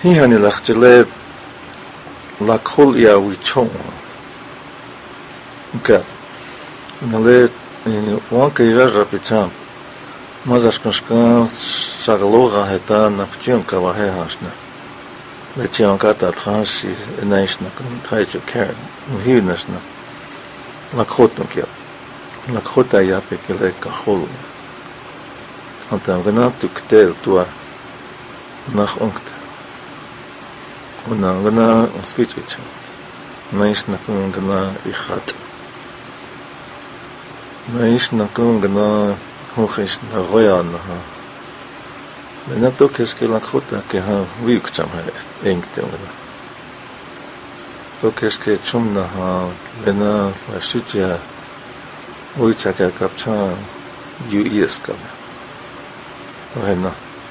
Hihani lachjele lakhol ya wichon. Okay. Nale wanka iraja picham. Mazashkashkan shagaloga heta napchun kawahe hashna. Lechion kata transhi enayshna kan traiju kern. Muhinashna. Lakhotnuk ya. Lakhota ya pekele kahol. Antam gana tuktel tua nach unkte. Gana speech with Nayshna kan gana ikhat. Nayshna kan gana hochish na roya na ha. Lena to keske lakhota ke ha wiukcham ha engte gana. To keske chum na ha lena washitia uichaka kapcha UES kam. Oena.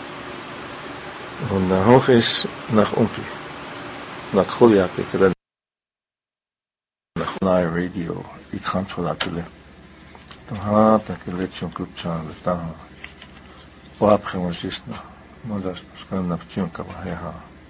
Und hochish nach umpi. Nakholia pekele Nakholai radio I controla tule. Taha pekele chum kupcha taha. Wapre mojishna. Mozash shkan napchun kawaheha.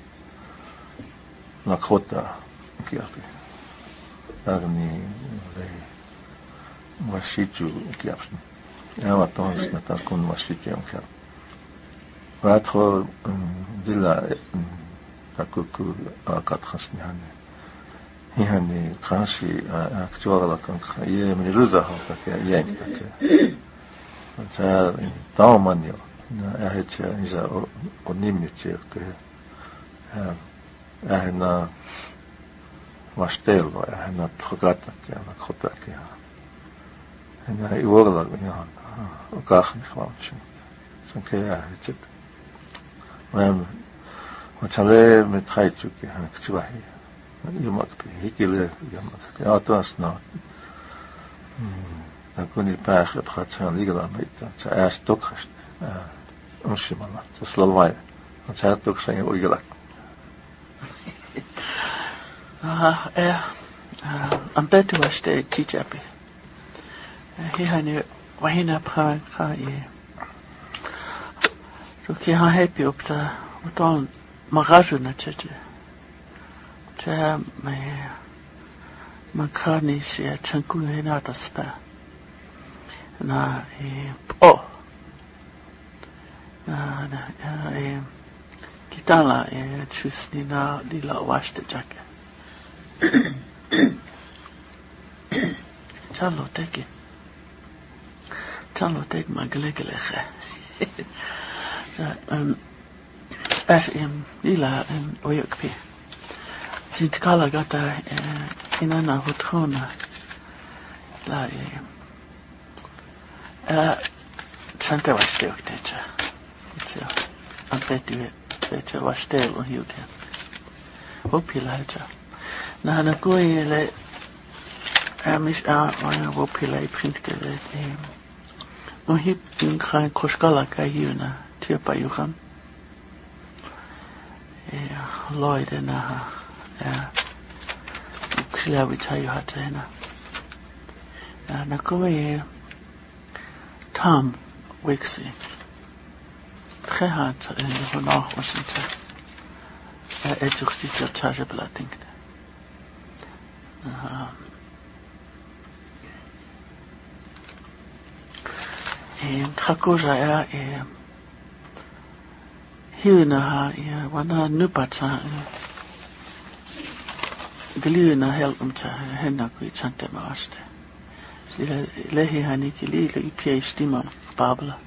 Nakhota kiapi. Agni le washichu kiapsni. Yawa tons na takun washichu kiap. Vatro dilla takuku akatrasni hane. Hihani transhi aktuala kan ye miruza hota ke yen ke. Ja daumanio na hecha isa onimniche ke. Na mastelva na trogata ke na khota ke. Na iworla ya okach niflamchi. Sanke ya hechit. Wachale metraichu ke aktuahi. Yumak hikile yamak. Ja tasna. Akuni paach het gaat zijn liggen met dat eerst toch is. Onshimala. Dat is lalwai. Dat hij toch zijn oigelak. Am beter was de kichapi. Hihani wahina pra ye. Roki ha happy op de dan magaju na tete. Te me makani se chanku hina ta spa. Na kitala chusni na lila washte jake. Chalo tek magelegele lila oyokpi. Sint kala gata inana hotrona la Santa washte oktecha. Itse antetu techa washte lo hiuke. Hopilaja. Na na koele mish wopilai printkele mohip in khan koshkala kayuna tipa yukham. Lloyd na kila witayu hatena. Na koele Tom Wixie. Très hard vandaag was het. Het zocht iets dat chargebelating. En Trakoja hier na wana nupata geliefde help om te henna kuit sante maaste. Lehi hani kilile IPA stima babla.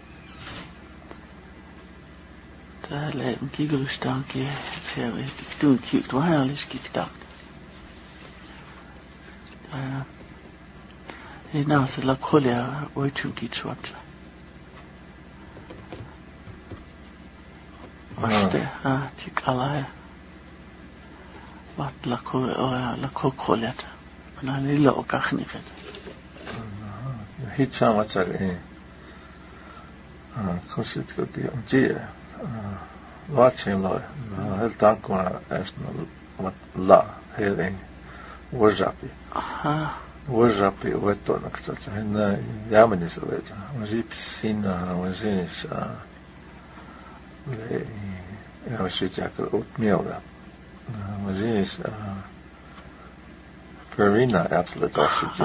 Daar leidt een kiegelstankje. Ik doe een kiek, waar hij al is kiek dacht. Nou, ze laat kolia ooit een kiek zwart. Wachte, tik alla. Wat la kolia. Maar dan lille ook echt niet. Hit samen zeggen. Kosit ko ki amji. Watching lo. Heel dankbaar is wat la heel wajapi. Wajapi weto naktsatsa. En yameni seleta. Waji piscina, waji ja shit jakel oatmeal. Maar ze is Farina absoluut oxygen.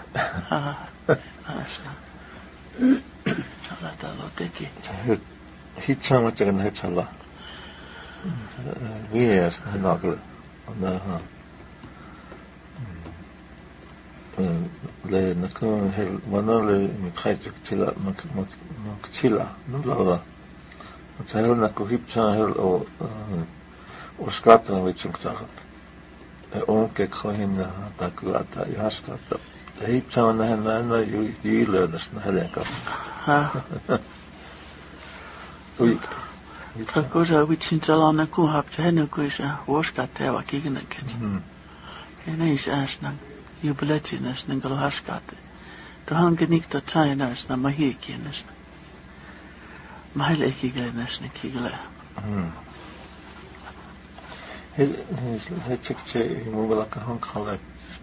Tala talo teki. Hitsa matjagan hetsalla. Vies nagel. Le nakon hel manale mitkhayt tila makchila nulala. Tsahel nako hipcha hel o skata witsungtagat. Onke khohin takulata yaskata. Hipcha na na yuiledas na helenka. Ui. Takosa witsin talana kuhap tehne kuisa woskata ja kigeneket. Keneis asna jubiletinas nengalo haskate. Tohan genikta tainas na mahikienas. Mahel ekiglenas na kigle. He chikche mugalaka hankale.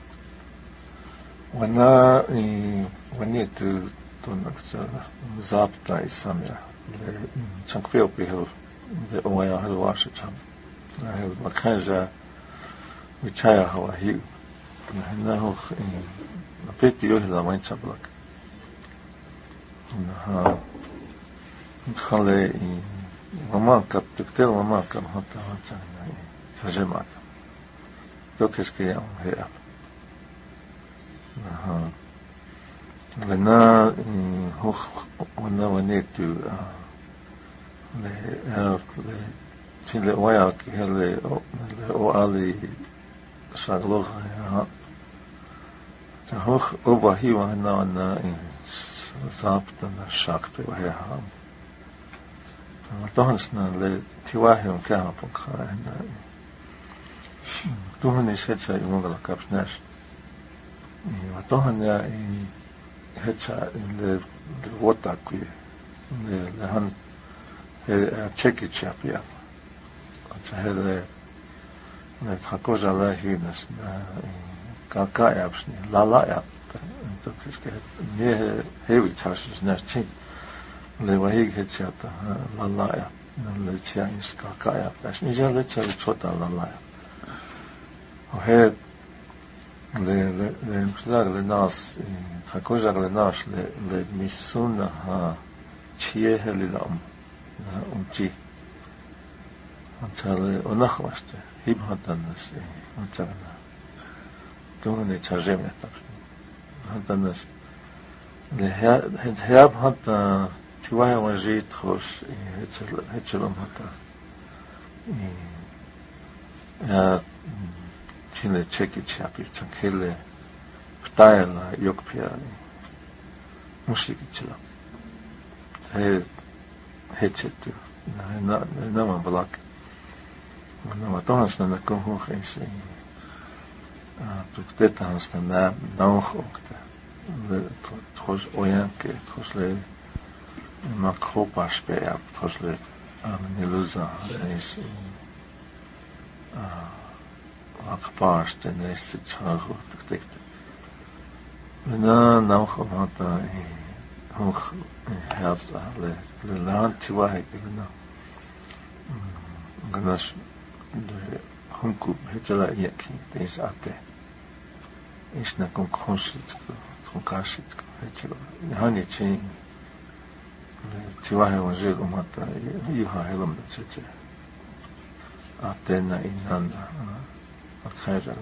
Wanneer tu tonaksa zapta isamia. Chankveo behel de oya hel washacham. Hel makanja wichaya hawa hiu. Na hoch na peti yo hela mainchablak. Na khale mama kap tuktel mama kam hata hata tajemat. Dokeske ya hea. Lena hoch wanneer le chile waya hele o ali sagloga ja ta hoch oba hiwa na zapta na shakte wa ha Tohansna le tiwahim kama pokha na tuhani shecha imongala kapsnash tohanya hecha le wotakwi le han cheki chapia atsa hele ne thakoja la hinas na kaka apsni lala ap to kiske ne hevi chashis na chin le wahi hechata lala ap le chiais kaka ap asni ja le chali chota lala o he le msdag le nas thakoja le nas le misuna ha chie helilam umchi antale onakhwaste hibhatanas antana tuhne charjemeta hatanas le herb hat tiwaya wajit khos hetchelom hata ja chile cheki chapi chankele ptaela yokpia musikichila hetchetu na balak na tohansna na kon geen tukte hansna na okte le tros oyanke trosle makropa spea trosle niluza is akpast en is chago tukte na hata hoch helps le land tiwahe gena ganas de hunku hetela yeki des ate is na kon khonsit konkashit hetela hani chin le tiwahe wajel umata yuha helam tete ate na inanda akhaja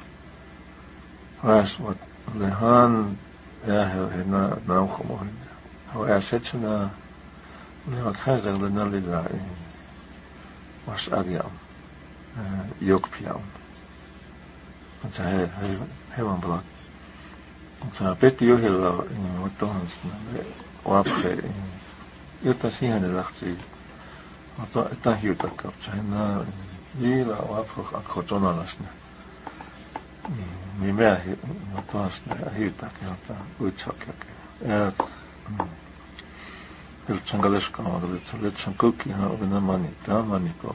was wat le han ja na khomohin how assetna le akhaja le nalida was agiam yokpiam und he hewan blak und beti yo hela otons na wapse yuta sihane lachti ato ta hiuta kap chana ila wapro akhotona lasna mi mea otons na hiuta kata uchakake el changaleshka le chankuki ha na mani ta mani ko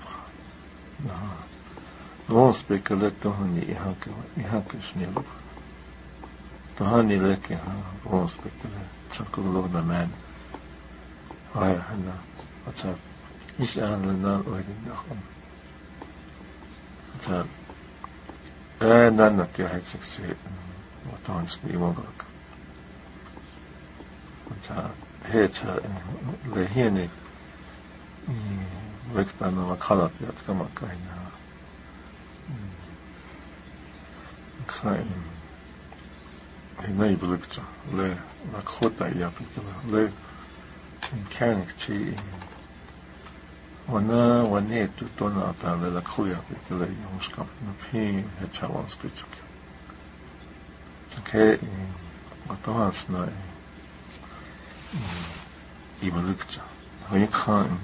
no spekuleto hani ihake snelo to hani leke ha no spekule chankulo na man ay hana acha مش أهلنا ويدين نخم تا نانك يا هيك شيء وطنش نيمونك تا هيك لهيني وقتنا وخلط يتكما كاينا كاين هنا يبلغت لا خطة يابك لا كانك شيء وانا تونا تعالى لك خويا بكلا يومشكم نبي هتشاوان سبيتشك تكى وطبعا سنا يبلغت هيك خان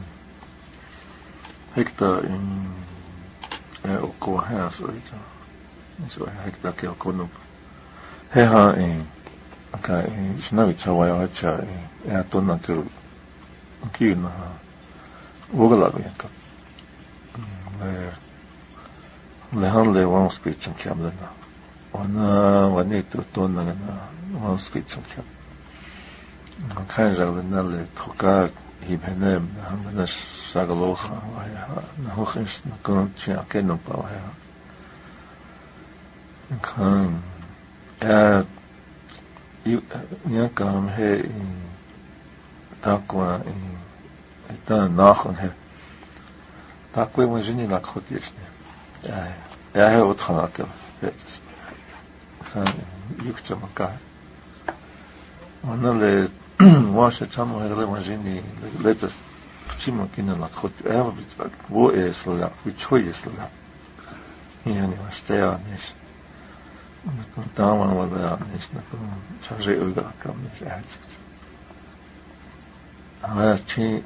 هيكتا أكو هاس أيتا نسوي هيكتا كي أكونو هها كا شنو تسوي هاتشا تونا كل كينا وغلا بينك لهان لي وان سبيتشن كاملنا وانا تونا لنا وان سبيتشن كام كان جالنا اللي توكا هيبهنم هم ناس شغلوها وهي نهوخش نكون شيء كأنه باوها كان يكام هي تقوى إتان ناخن هي تقوى مجني لك خطيشني هي وتخنا كم كان يكتب مكان وانا اللي واش تامو هذا مجني لتس بتشيما كنا لك خط هو إسلا وشوي إسلا يعني واشتيا نيش نكون تاما ولا نيش نكون شجع ولا كم نيش أحد هذا شيء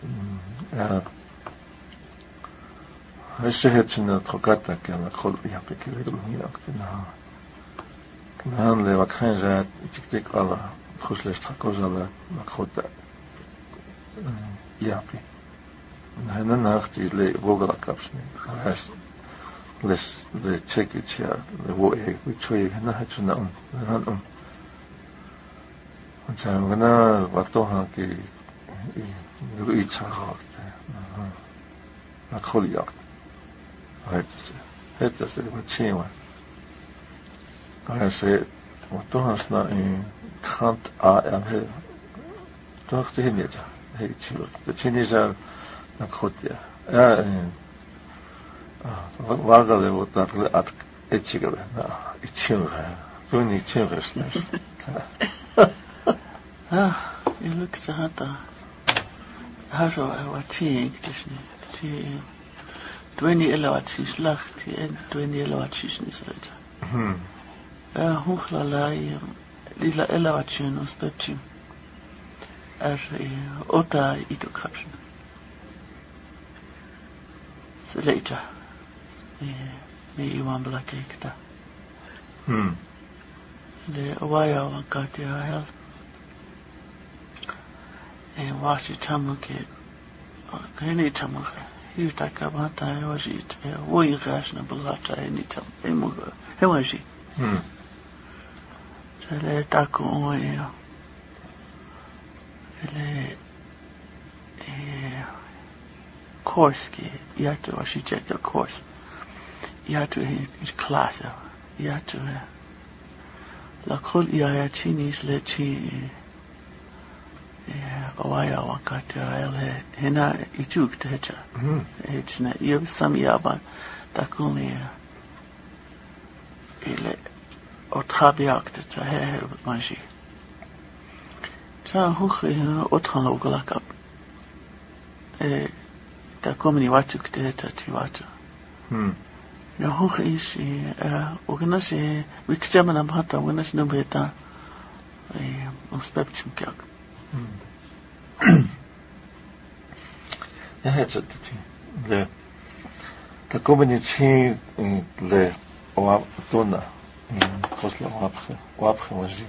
هالشيء شنو تقطع كنا خل يحبك يقولون هي أكترها كنا هن اللي وكان جات تكتك الله خوش ليش تحكوز على مخطة يحبي هنا ناختي اللي وقلا كابشني هاش ليش تشيك تشيا هو إيه وتشوي هنا هتشنا هن وجام هنا وقتها كي يتشاخ نخلي ياك هتسي وتشيوا هاش وقتها سنا كانت هي تختي هنيجا هي تشيلو تشينيجا نخطيا 와가래 못다를 아 에치가래 나 이친가 돈이 친가스네 je lukt hata haro watching tisni ti 20 elawatsis lacht en 20 elawatsis nisreta hochlalai lila elawatsin ospepchim ota idokrapshin Later, me iwan blakekta. Le waya wakati hel. Wasi tamuke. Kani tamuke. Yuta kabata wajit. Woi gasna blata any tam. Emuga. Hewaji. Le taku oya. Le Korski, you had to, she checked your course. You had to his class. You had to la kol ya chinis le chi awaya wakata ele hina ituk techa. Echna you some yaban takuni ele otrabiakte ta he manji. Ta hoch otran oglakap. Da kommen die Watsu kteeta ti Watsu. Na hoch is ognas wikchama am hata ognas no beta spectrum kyak. Ja het het le da kommen die le o tona khosla wapkhe waji.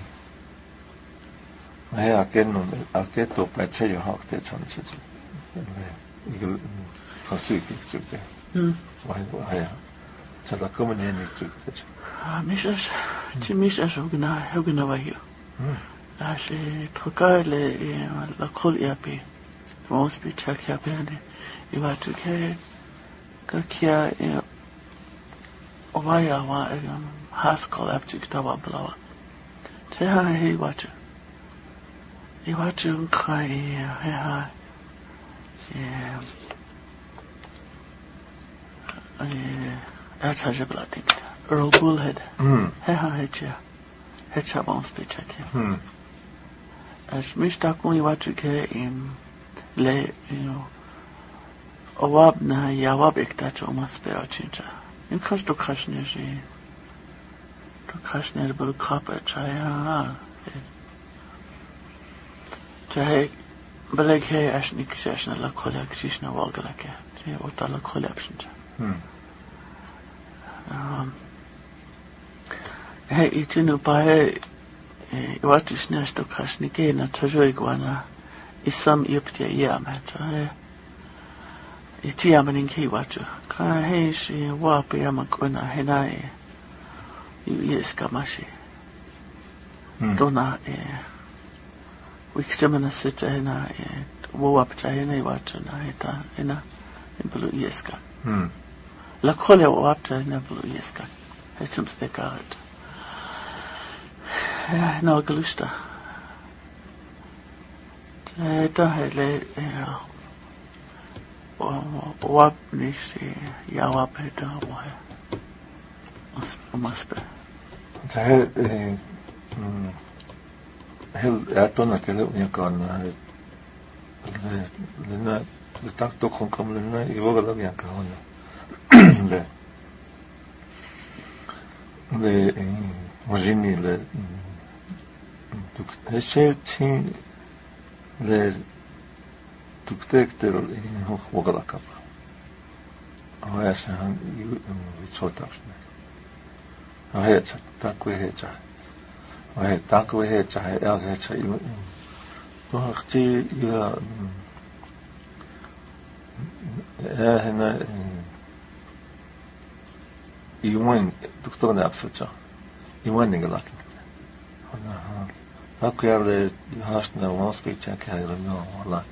Ja kenno aketo pacheyo hakte chanche. 이걸 할수 있겠죠. 와야. 자다 그러면 얘는 있죠. 미셔스. 지미셔스 hogy나 와요. 아시 토카레 라콜 야피. Most be check up and you want to carry go care why I want haskell up to Tawa blower. Tell her he watch you. You watch you cry that's how you think. Earl Bullhead. Hecha won't be checking. As Mr. Kuni what you care le Awab na Yawabik that you must be a chincha. In cost to Krashner, to Krashner will crop a try. Jay Beleg Hay Ashnik Session la collection of Walgalaka, what are the collections. Hey, it's in a pie. What is next to Krashnike na Tajoiguana is some Yptia Yamat. It's Yamaning Kiwatu. Hey, she wapi Yamakuna Henai. Yes, Kamashi. Dona, Wixamana Sita Hena, Wap Chahena Watuna, Eta, Ena, in Blue Yeska. La Colia Wapta in a Blue Yeska. Hechums the guard. No Galusta. Dahele Wap Nishi Yawapeta must be. Heel atona que le con le tacto con como le y voga la bianca onda le imagini le tu certi le tu detector in hoch voga la capa a essa han vitsotarsne a hetsa takwe hetsa Well, talk with it. I had you. You win. Doctor Napsucha. You winning a lot. Talk with you have no one speech. I can't know a lot.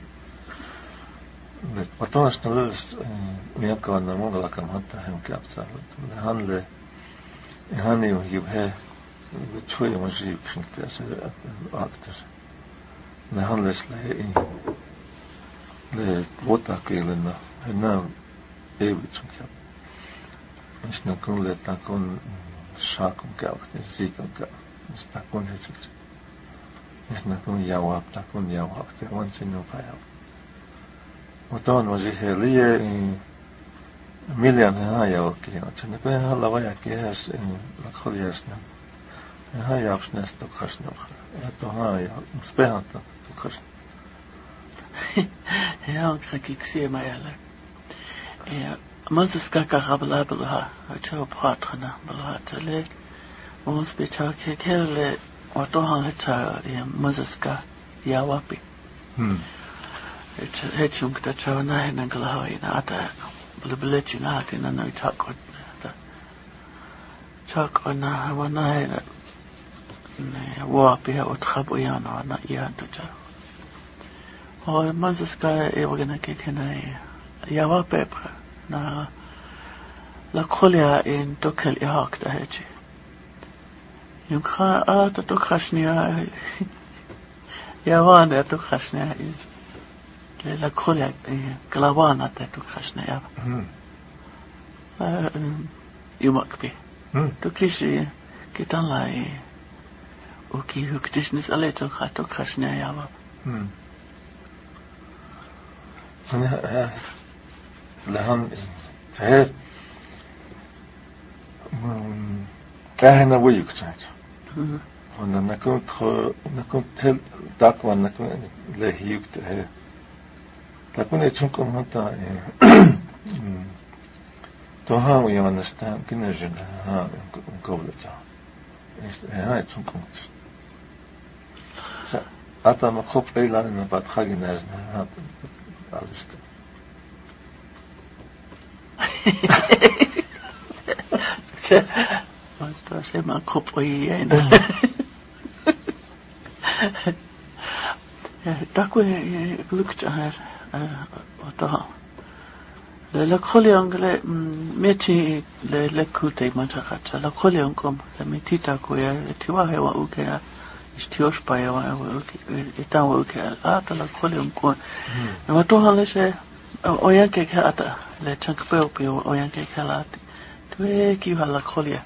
But don't lose. We have gone the model like a month. I have kept the handle. Honey, you have. Twee muziek vind ik actors. De handels le wotakelen en nou even zo'n kap. Is nou kon le takon shakum kap, zieken kap. Is takon het zo'n. Is nou kon jawab takon jawab. Te want je nou vijf. Wat dan was ik heel million ha ook. Je nou kon heel wat je keers in la kholias nou. هاي عرفنا استقشنا هاتو هاي مصبحت استقشنا يا كيكسي ما يلا يا مزسكا كابلا بلها هاتو بخاطرنا بلها تلي مصبحت كيكل واتو هاتا يا مزسكا يا وابي هاتشم كتشاونا هنا قلها هنا عتا بلبلتنا هاتنا نوي تاكونا وانا هنا Wapi utkabu yana na iantuja. Or mazaska evagana kekena ya wapepra na la kolia in tokel ihak da hechi. Yumkha ata tokashnia ya wana tokashnia la kolia klawana ta tokashnia. Yumakbi. Tokishi kitanlai Oké, het is niet alleen toch gaat ook gaan snel ja maar. Ja, لهم تعرف كاهنا ويك تعرف. وأنا نكون تل داك وأنا نكون لهيك تعرف. لكن يشوفكم هذا توها ويا نستان كنا جنا ها قبل جا. هاي يشوفكم. Ata ma khop eilan na bat khagi nazna hat alist. Wat was ma khop ei na. Ja, takwe gelukt haar otoha le kholiang le meti le kute manchakata la kholiang kom le metita ko ya tiwa hewa ukea istiosh pa ya itawa ukea ata la kholiang ko na matoha le se oyanke kata le chankpeo pe oyanke kala tue ki hala kholia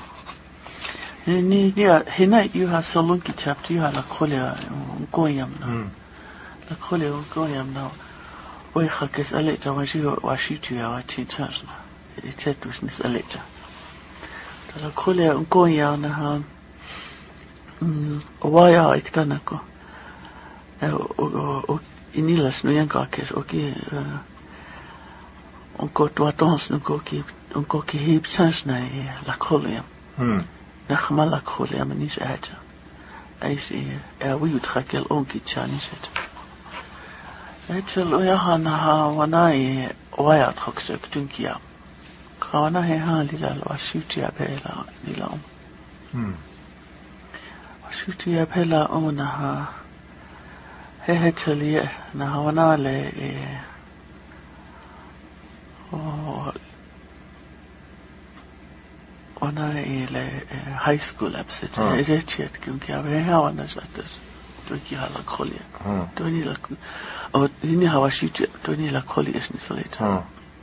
ni hina you ha solunki chapter you hala kholia koyam na la kholia koyam na oi hakes aleta washi tu ya wachi chasna itetus nis aleta la kholia koyam na ha waya iktana ko inilas no yanka kes oki onko tuatons onko ki hip chasna la kholia نخما لك خولي منيش أحد أي شيء ويود خكل أونكي تشاني شد أجل وياها وناي وياد خكسك تنكيا خوانا هي هالي للوشيوتي أبهلا نيلام وشيوتي أبهلا أونها هي هتشلي نها ونا لي ona ile high school abset rechet kyunki ave hawana jatas to ki hala kholia to ni la o ni hawashi to ni la kholia ni solita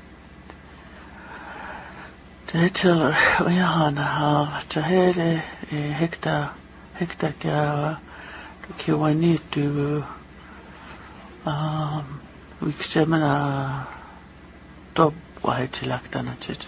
tetel ya hana ha tahele hekta ka to ki wani to wiksemana top wa hetilakta chet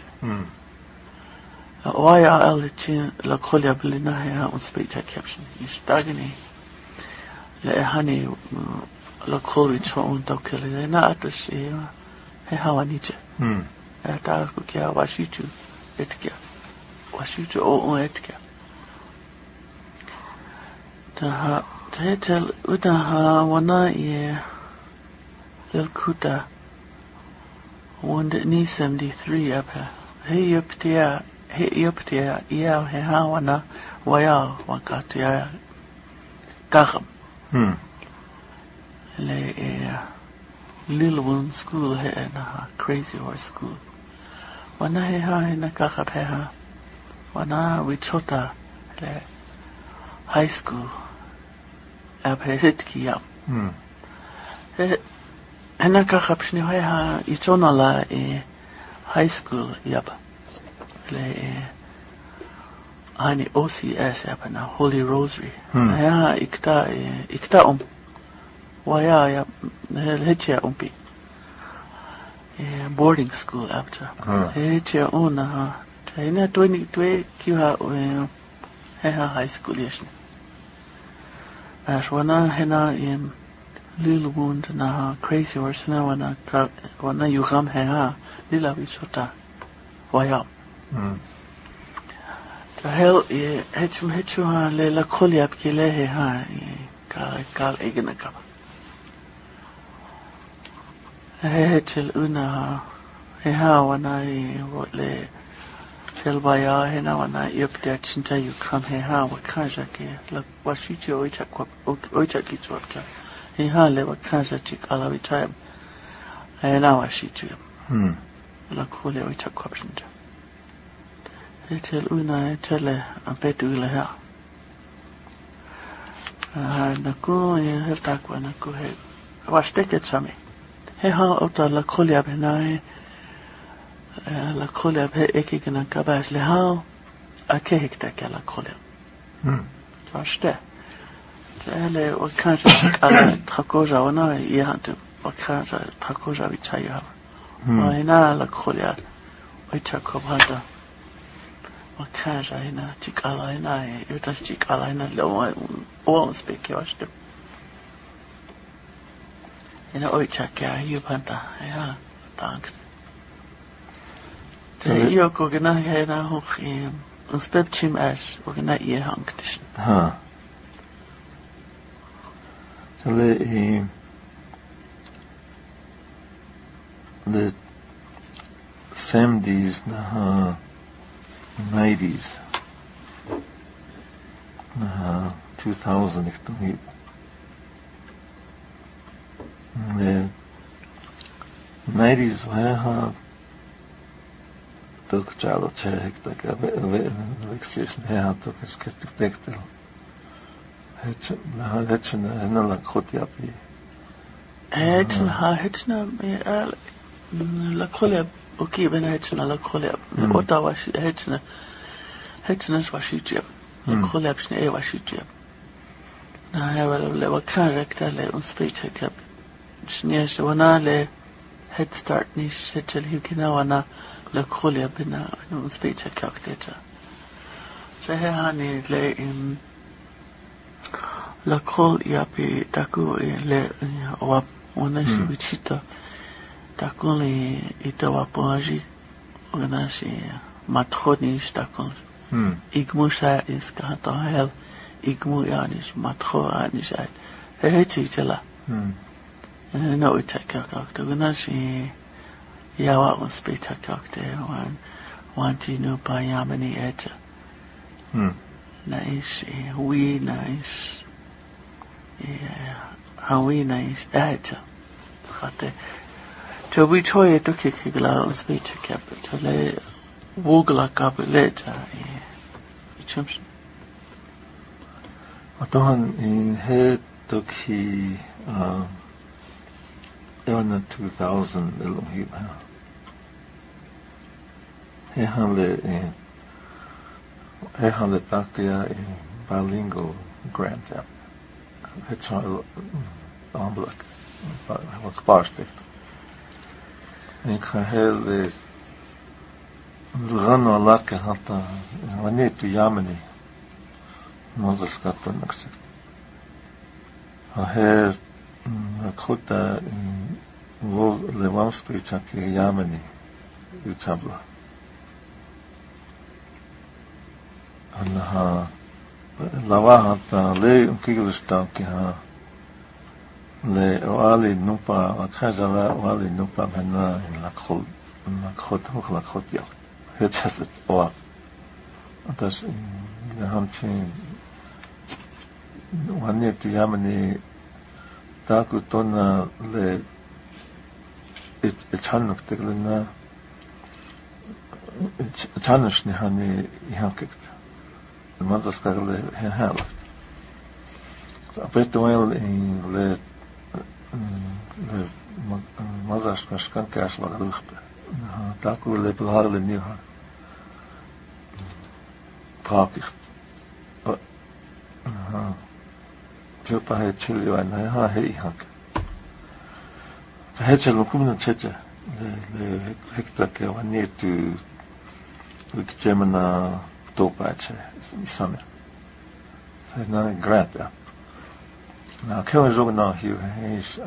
Waya alchin la kholia blina ha un speech caption istagni le hani la kholi chon dokele na atus he hawanite ta ku kya washitu etkia washitu o etkia ta tetel uta wana ye lel kuta wanda ni 73 apa hey yuptia he yoptia ia he hawana waya wakatia kaham le little one school he na crazy horse school wana he ha na kahap he ha wana wichota le high school abhesit kiya he na kahap shni he ha ichona la high school yaba le ani OCS apana Holy Rosary ya ikta waya ya hecha umpi boarding school after hecha ona taina 22 kiha high school yeshni ashwana hena little wound na crazy horse na wana yugam lila bichota waya hel hechu ha le la kholia pkile he ha kal egena ka hechel una he ha wana le tel baya he na wana yoptia chinta you come he ha wa kaja ke la washichi oicha kichwapta he ha le wa kaja chik ala vichayam he na washichi la kholia oicha kwapshinta Etel una etele ampetu ile ha. Naku heltakwa naku he. Washteke chami. He ha ota la kholia bena la kholia be ekigena kabash le ha akehikta ke la kholia. Washte. Tele o kanja ala trakoja ona yehantu. O kanja trakoja vichaya. Ina la kholia. Oicha kobhanda. Wakaja hina chikala hina yutas chikala hina lo o speak yoshte ina oicha kya yupanta ya dank te yoko gena hina hoch un spep chim ash o gena ie hanktish so the 70s na 90s 2000 le 90s ha tok chalo chek tak vexis ne ha tok skeptik tektel hetchen la khotya pi hetchen hetchen la kholia okay ben hetchen la kholia otawa hetchen is washitje la kholia bsne washitje na le wa karakter le un speech kap shnies wana le head start nish hetchel hukina wana la kholia bina un speech karakter so he hani le la khol yapi taku le wa ona shibichita taku le itawa poaji ona shi matkhoni stakon igmusha is kahta hel igmu yanis matho anis ai hechi chala no itaka kakta ona shi yawa on spita kakta wanti no pa yamani eta nice we nice hawi nice eta khate to we toy to kikla on spita capital le wogla kapeleta chumps atohan in he toki in 2000 elohim he handle takia in bilingual grant app het aanblik wat spaarstift en ik ga heel Rano laka hata wane tu Yamani Moses katan nakshik aher khota wo lewamski chaki Yamani utabla anha lawa hata le kiglista ki ha le wali nupa khajala wali nupa bana lakhol lakhot yak het has het or das in hamchin wanneer tu Yamani taku tonna le it chanuk teglena chanus ni hani ihakekt man das kagle herlagt apet wel in le mazas kashkan kash magdukh taku le belhar le niha praktisch Jopa het chili wana ha he hak het chelo kumna cheche le hekta ke wani tu gemena topache isame na grata na kewa jogo na hiu is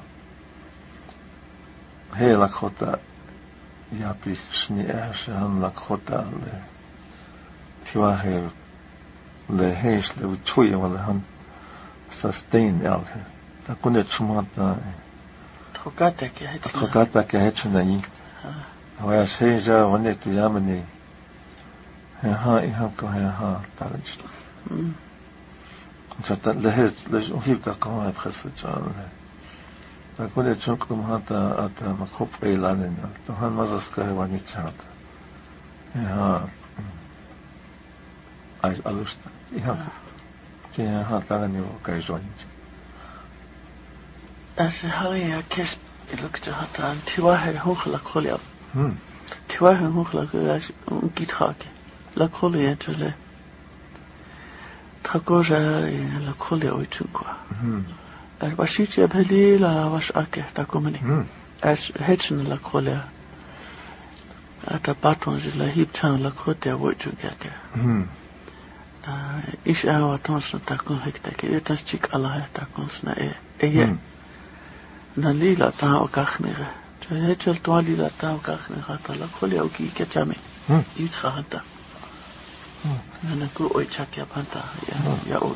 he la khota yapi sni han la khota le tiwa he le heis le chuye wala han sustain elke da kunde chumata trokata ke hetchna ink hoya seja wonne tu Yamani ha ko ha talent chata le het le hivta ko ha khascha da kunde chunkum hata ata makhop elanen to han mazaska wani chata ha ai alusta que ha ni kai joint as halia kes looked at an tiwa he hochla kholia tiwa he hochla as gitrake la kholia tele trakoja la kholia uitukwa er washiti abeli la wash ake takomani as hetchen la kholia ata patons la hiptan la khotia uitukake ish awa tons takon hekta ke etas chik ala takon sna na lila ta o kachnere je hetchel to lila ta o kachnere ta la kholi o ki ketame it khata na ku oi chakya panta ya o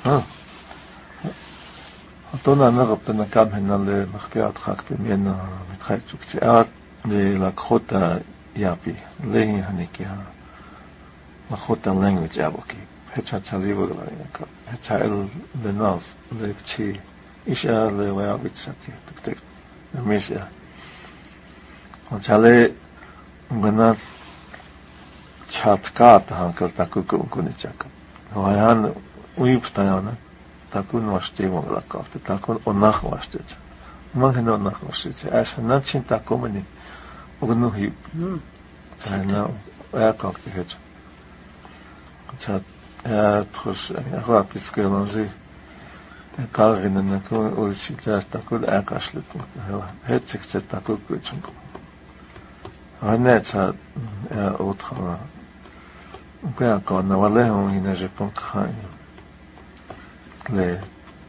atona nagab na kam henale makhpiat khakte mena mitkhaychuk chiat le la khota yapi le hanikia makhota language aboki hecha chalivo ka hecha el de nos le chi isha le wa bitchaki tek misha Chale ngana chatkat hankal taku kunichaka. Wayan uipstayana takun washte monglaka. Takun onach washte. Man onach washte. Asha nachin takomani ugnuhi. Chana aircraft hedge. Chat tros rapiskelanger. Kalrinen nakun ulchita takun aircraft. Hedge takun kuchunko. Honnête, autre. Quand on a l'air, on n'a pas craint. Les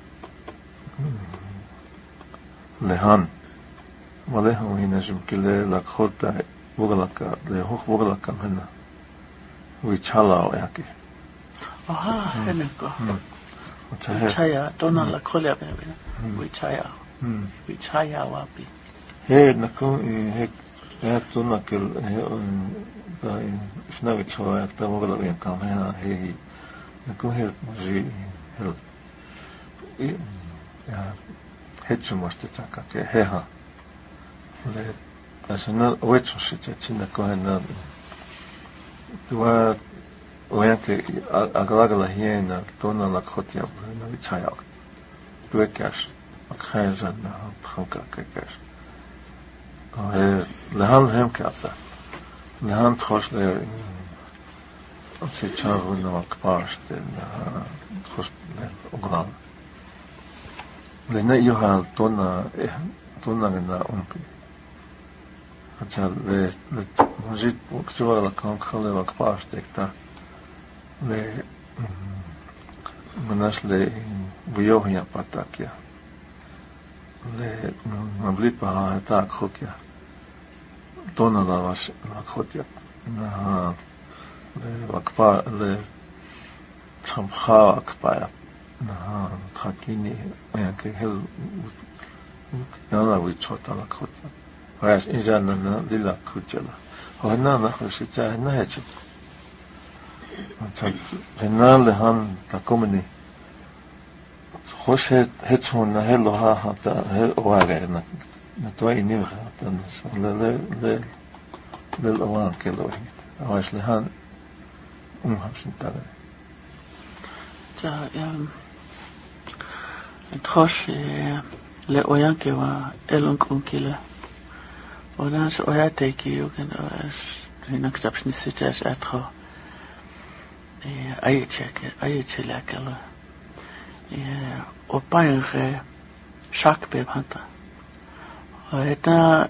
han. Voilà, on n'a jamais la crotte, bourlaka, les hoch bourlaka, maintenant. Oui, chala, yaki. Ah, heneko. Chaya, donna la crotte, oui, chaya. Oui, chaya, wapi. Hey, nakun, hey. Tuna kel snabbt så att det var väl kan här hej det går helt helt ja helt måste tacka ke här det alltså när vet så sitter tinna kohen du var egentligen agragla hiena tona la khotya na vichaya du ekas akhaja na khanka kekas لهان هم كابسا لهان تخش ل سيتشارو نوكبارش تخش لأغرام لنا يوها تونا لنا أمبي حتى لجيت وكتوى لكان خلي وكبارش تكتا مناش بيوهيا باتاكيا مبليبها هتاك خوكيا تونا لواش خوكيا نها لوكبا لتشمخا وكبايا نها تحكيني ويانكي هل نانا ويتشوتا لكوكيا وياش إنجانا للا كوكيلا وهنا نخشيتا هنا هيتشت هنا لهان تاكومني خوش هتشون هلو ها حتى هل واقعنا نتوي نيمخ حتى ل للأوان كله عايش لهان همشن تاعي جا تخش لأوان كوا إلونكم كله وناش أوياتيكي وكان هناك تبش نسيتاش أدخل أيتشك لكله og bare sjakbeb hanta. Og eta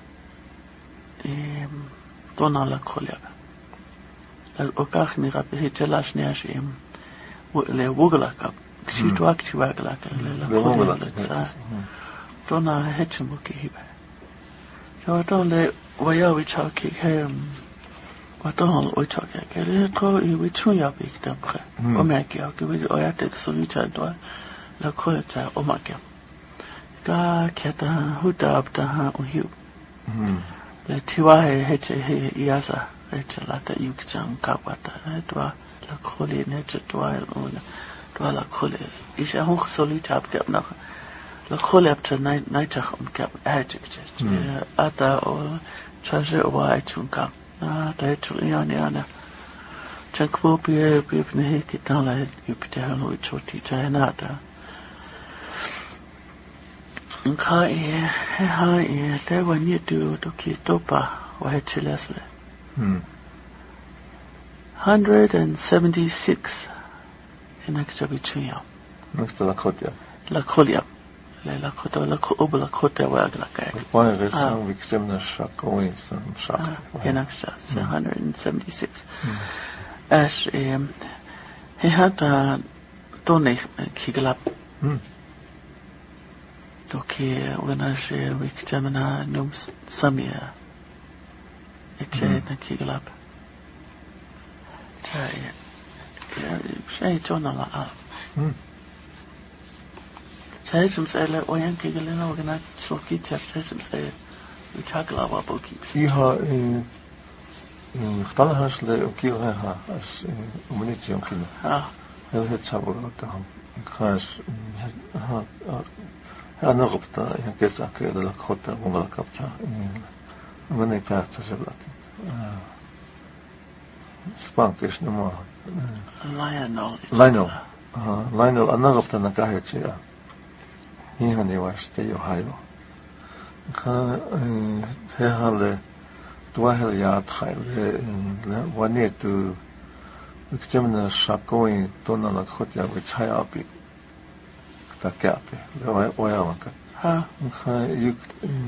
donala kolja. Og kachni rabbi hitelash neashim. Le wuglaka. Ksitu akti waglaka le kolja. Dona hetchemuki hibe. Jo dole wayawi chaki hem. Wadon oichaki kele tro I wichuya big damre. O meki ak vi oyate solita do. La kolta omakia. Ga keta huda abda uhiu. Le tiwahe hete he iasa hete lata yukcham kapata. Dwa la koli nete dwa una. Dwa la koles. Isha hoch solita abgab nach. La koli abta naitach umgab hajikchet. Ata o chaje o aichunka. Da hetu iana. Chankwo bibne heki tala yupite halo ichoti chahenata. Nka le wani du doki topa wa hechilesle. 176 inaktabichuya. Nakta lakotya. Lakolia. Le lakota lakoba lakota wa aglaka. Why is some victim na shako is some shak. Inaksha 176. As he had donate kigalap. Doki winash victimna num samia. Eche na kigalap. Shay jonala al. Chayshim say le oyan kigalena wagana soki chayshim say we chagla wa bokips. Iha اختلها لأكيلها as أمنيتي يمكن. هل هي تصور تهم خاص ها نغبطة يعني كذا كذا لخطة وملكبتها Mene päättäisellä. Spankis nämä. Lionel anaroptana kahdetsia. Ihan ei vasta jo hajo. He halle tuohel jaathaille vanietu yksi tämmöinen shakoin tonnalla kotia which hajapi takeapi ojavanka. Yk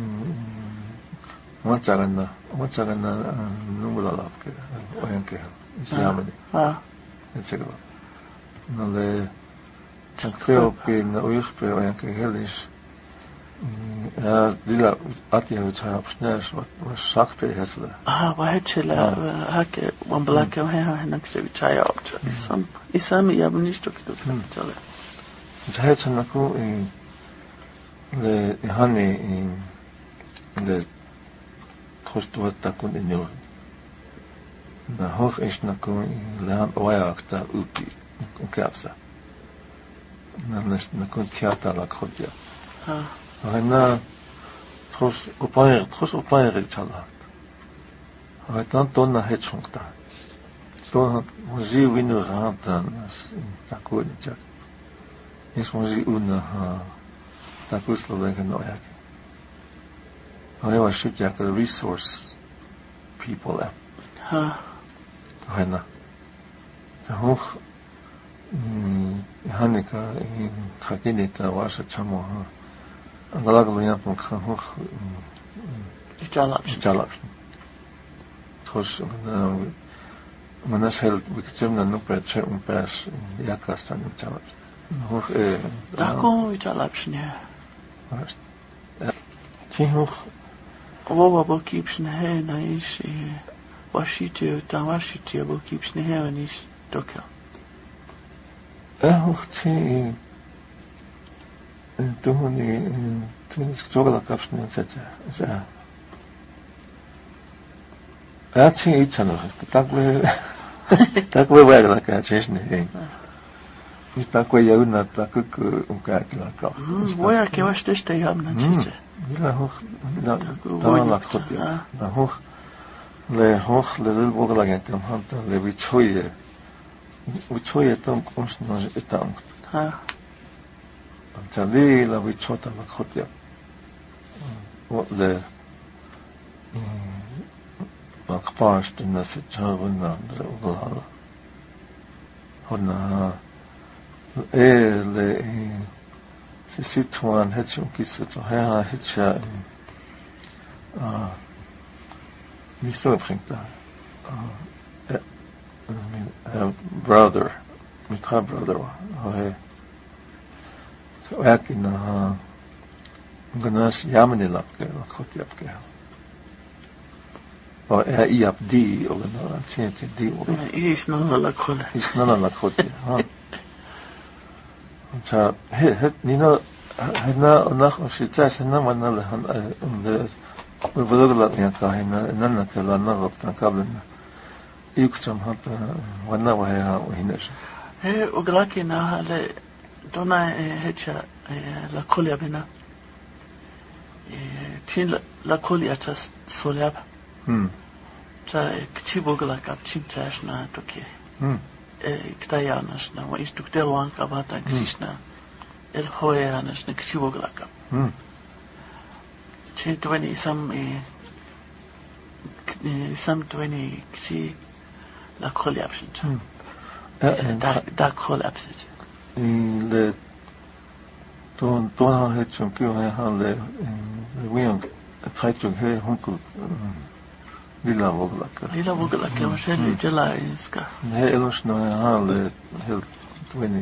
Matsaganna numulalaapke ojankehän. Siameni. Etsekö? Nalle Kreopin ujuspe ojanke hellis. Ja lilla atjavit haapsnäs was sakte hesle. Vai hetsellä hake wambalake hännäksi vitsajaut. Isami ja ministokit tälle. Se hetsenä ku le hani le kostuvattaa kun injo. Na hoch isna kun lehan ojaakta upi käpsä. Na nästä kun teatalla kotia. Aina tros upairi chala. Aina tonna hetsungta. Tonna mozi winu raatan takuin jak. Is mozi una takusla legen oyak. I should jak the resource people Aina. Ta hoch Hanika takinita wasa chamo Angalagalo yapmak hoch Jalapsın. Tros manas held viktimna nupece pers jakastan Jalapsın. Hoch Tako Jalapsın ya. Hoch Vova bokipsın he na iş Washington bokipsın he na iş Tokyo. Hoch tuhoni jogala kapsne etc. Achi ichano takwe wagla ka chesne. Takwe yauna takuk unkakila ka. Woja ke wasteste jamna chiche. La hoch la khotia. La hoch le lugla gentam hanta le vichoye tam konsna etang. Tali la vichota la khotia. What the Akpast in the Sichavana Drogala. Hona le Sisituan Hetchum Kisito Hea Hitcha Mister Prinkta brother, Mitra brother, so Akin Ganas Yamanilapke, Kotiapke. Or Iapdi, or another change D. He's not like Kola. He's not like Koti. So, Nino, Hena, Nach, she tells him, no, the Vogla Yankahina, Nanakala, Narop, Kablin. Yukcham had one hour Hinesh. He Uglaki na le Dona Hecha la Koliabina. Chin la Koliatas Soliab. Kchibugla kap chimchash na toke. Ktayanas na wa istuktel wanka bata ksishna. El hoyanas na kchibugla kap. Chitwani some 20 kchi la collapse. Da collapse. Le ton ha hetchum kyo ha le wion taichung he hunku lila vogla Ke was hele jela iska. He elos no ha le hel 20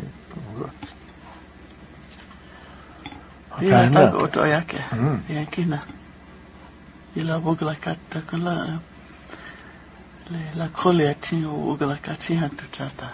Ja tak oto yake. Yakina. Lila vogla katta kala la Koliachi ugla kachi hantu chata.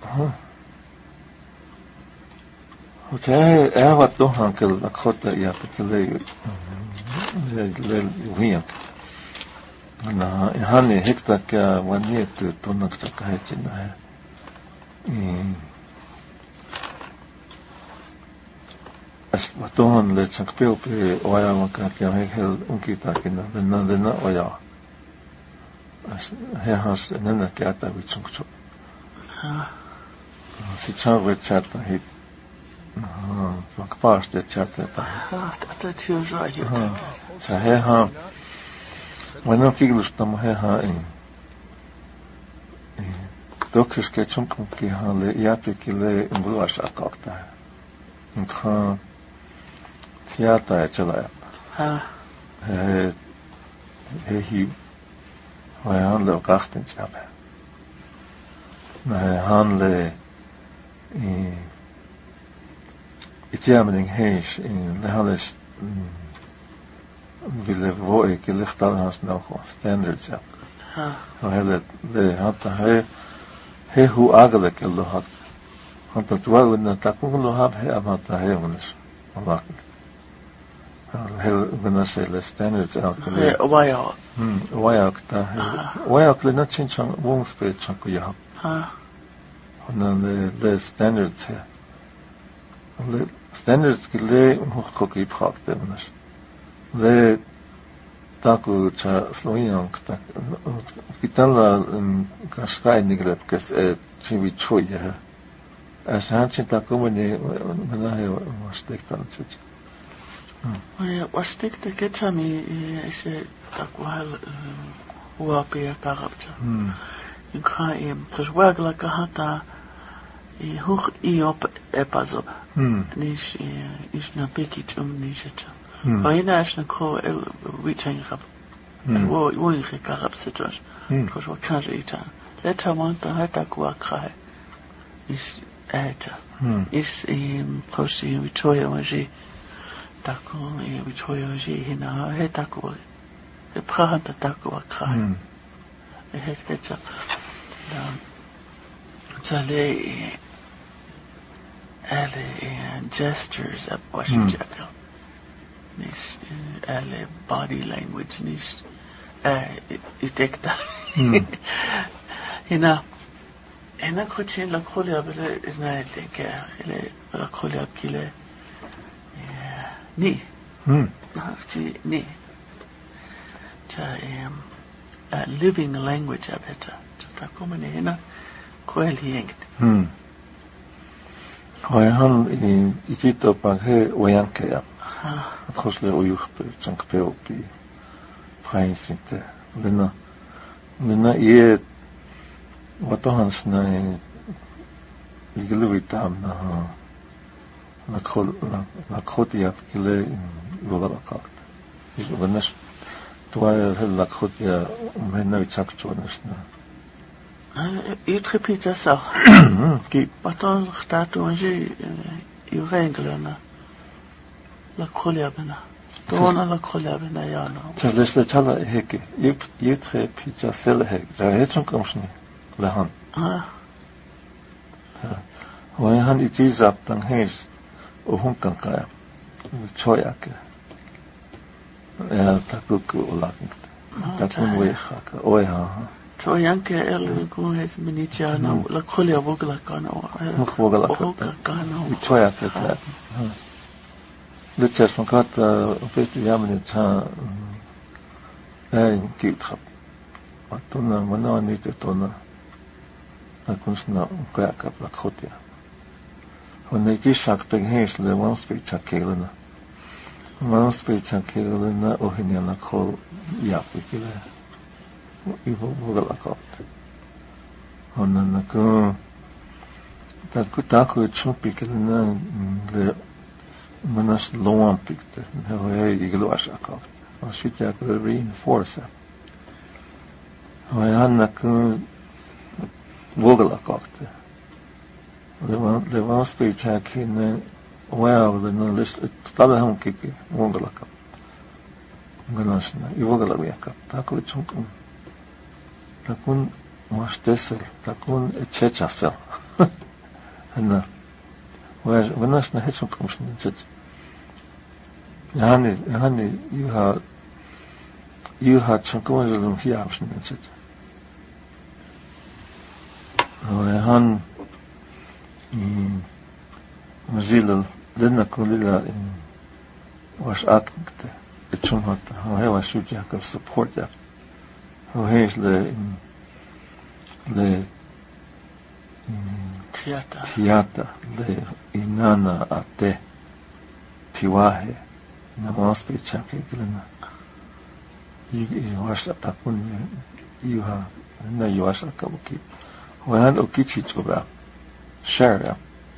Okay, wat toch hankel la khota ya petele le wian. Na hani hekta ka waniet tonak ta kahechina. As Tuohon leitsan pilpi ojaamakaan ja hel unkitakin lena oja. He has nena käytä vitsunku. Sitten saa chatta hit. Vaikka paasti chatta. Tätä työssä jotain. Se he ha. Bueno kiglustama he ha. Dokers ketchumki ha le yapikile nguluasakakta. Nkha Tiata ja chala. He vai handle kachten chabe. Na handle Itjamening hees in de halles ville voi gelichtal has nog standards up. Hele de had he hu eigenlijk lo had. Want dat wou na takun lo had he amata he unis. Allah. Heel benasele standards elke. Wayak ta. Wayak le not change wong speech chanku ya. En dan de standards he. Le standards gele hochkoki prakte unis. Le taku cha sloyang tak. Kitala kaskai nigrep kes chivi choya. As hanchen takumene manahe wastektan chich. Wastikta ketsami se takuhal huapia karapcha. Ukraim pros wagla kahata hoch iop epazop. Nis is na pikic nisha. Oina is na ko el witain rap. Wo ik karap setras. Pros wakaje ita. Leta manta hata kuakra. Is eta. Is pros Victoria maji. Taku Victoria maji hina he taku. He prahanta taku akra. Het eta. Tale alle gestures at Washington. Nis alle body language nis itekta. Hina kuchin la kholia bele na leke ele la kholia kile ni ni cha a living language abeta ta komene hina koel hiengt han itito paghe oyanke ya khosle oyukhpe chankpe opi prinsipe lena ye watohans na igluitam na khotia kile logarakat is obenas toa la khotia mena chakchonasna it repeat yourself. Keep. But on start to enjoy you renglena. La kolabena. Dona la kolabena ya no. Tles le chala heke. You repeat yourself heke. Ja het komsni. La han. Hoe han it is up dan hees. O hun kan kaya. Choyake. Takuku olakit. Takun we khaka. Oi ha. So yanke el kuhet minicha na la kholia vogla kana vogla kana choya peta le chas makat petu yamne cha kit khap atuna mana ni te tona na kunsna kaya kap la khotia onne ti shak pe hes le one speech chakelena ohinya na khol ya pikile Ivo vogalakat. Onnan taku chumpikilna le manas loan pikte. He igluasakat. Ashitya could reinforce. Hoyannak vogalakat. Le van speechak in well the list tadahum kiki vogalakat. Galasna ivogalakat. Taku chumkum. Takun mastesel, takun echechasel. En wanneer na het zo'n komst niet zit. Yani, you had zo'n komst om hier af niet zit. Han, mazilel, lena kulila was akte itchum hat he was shujaka support that ho he's le tiata le inana ate tiwahe na mospe chake glena you was atakun you ha na you was akabuki wan okichi tsoba share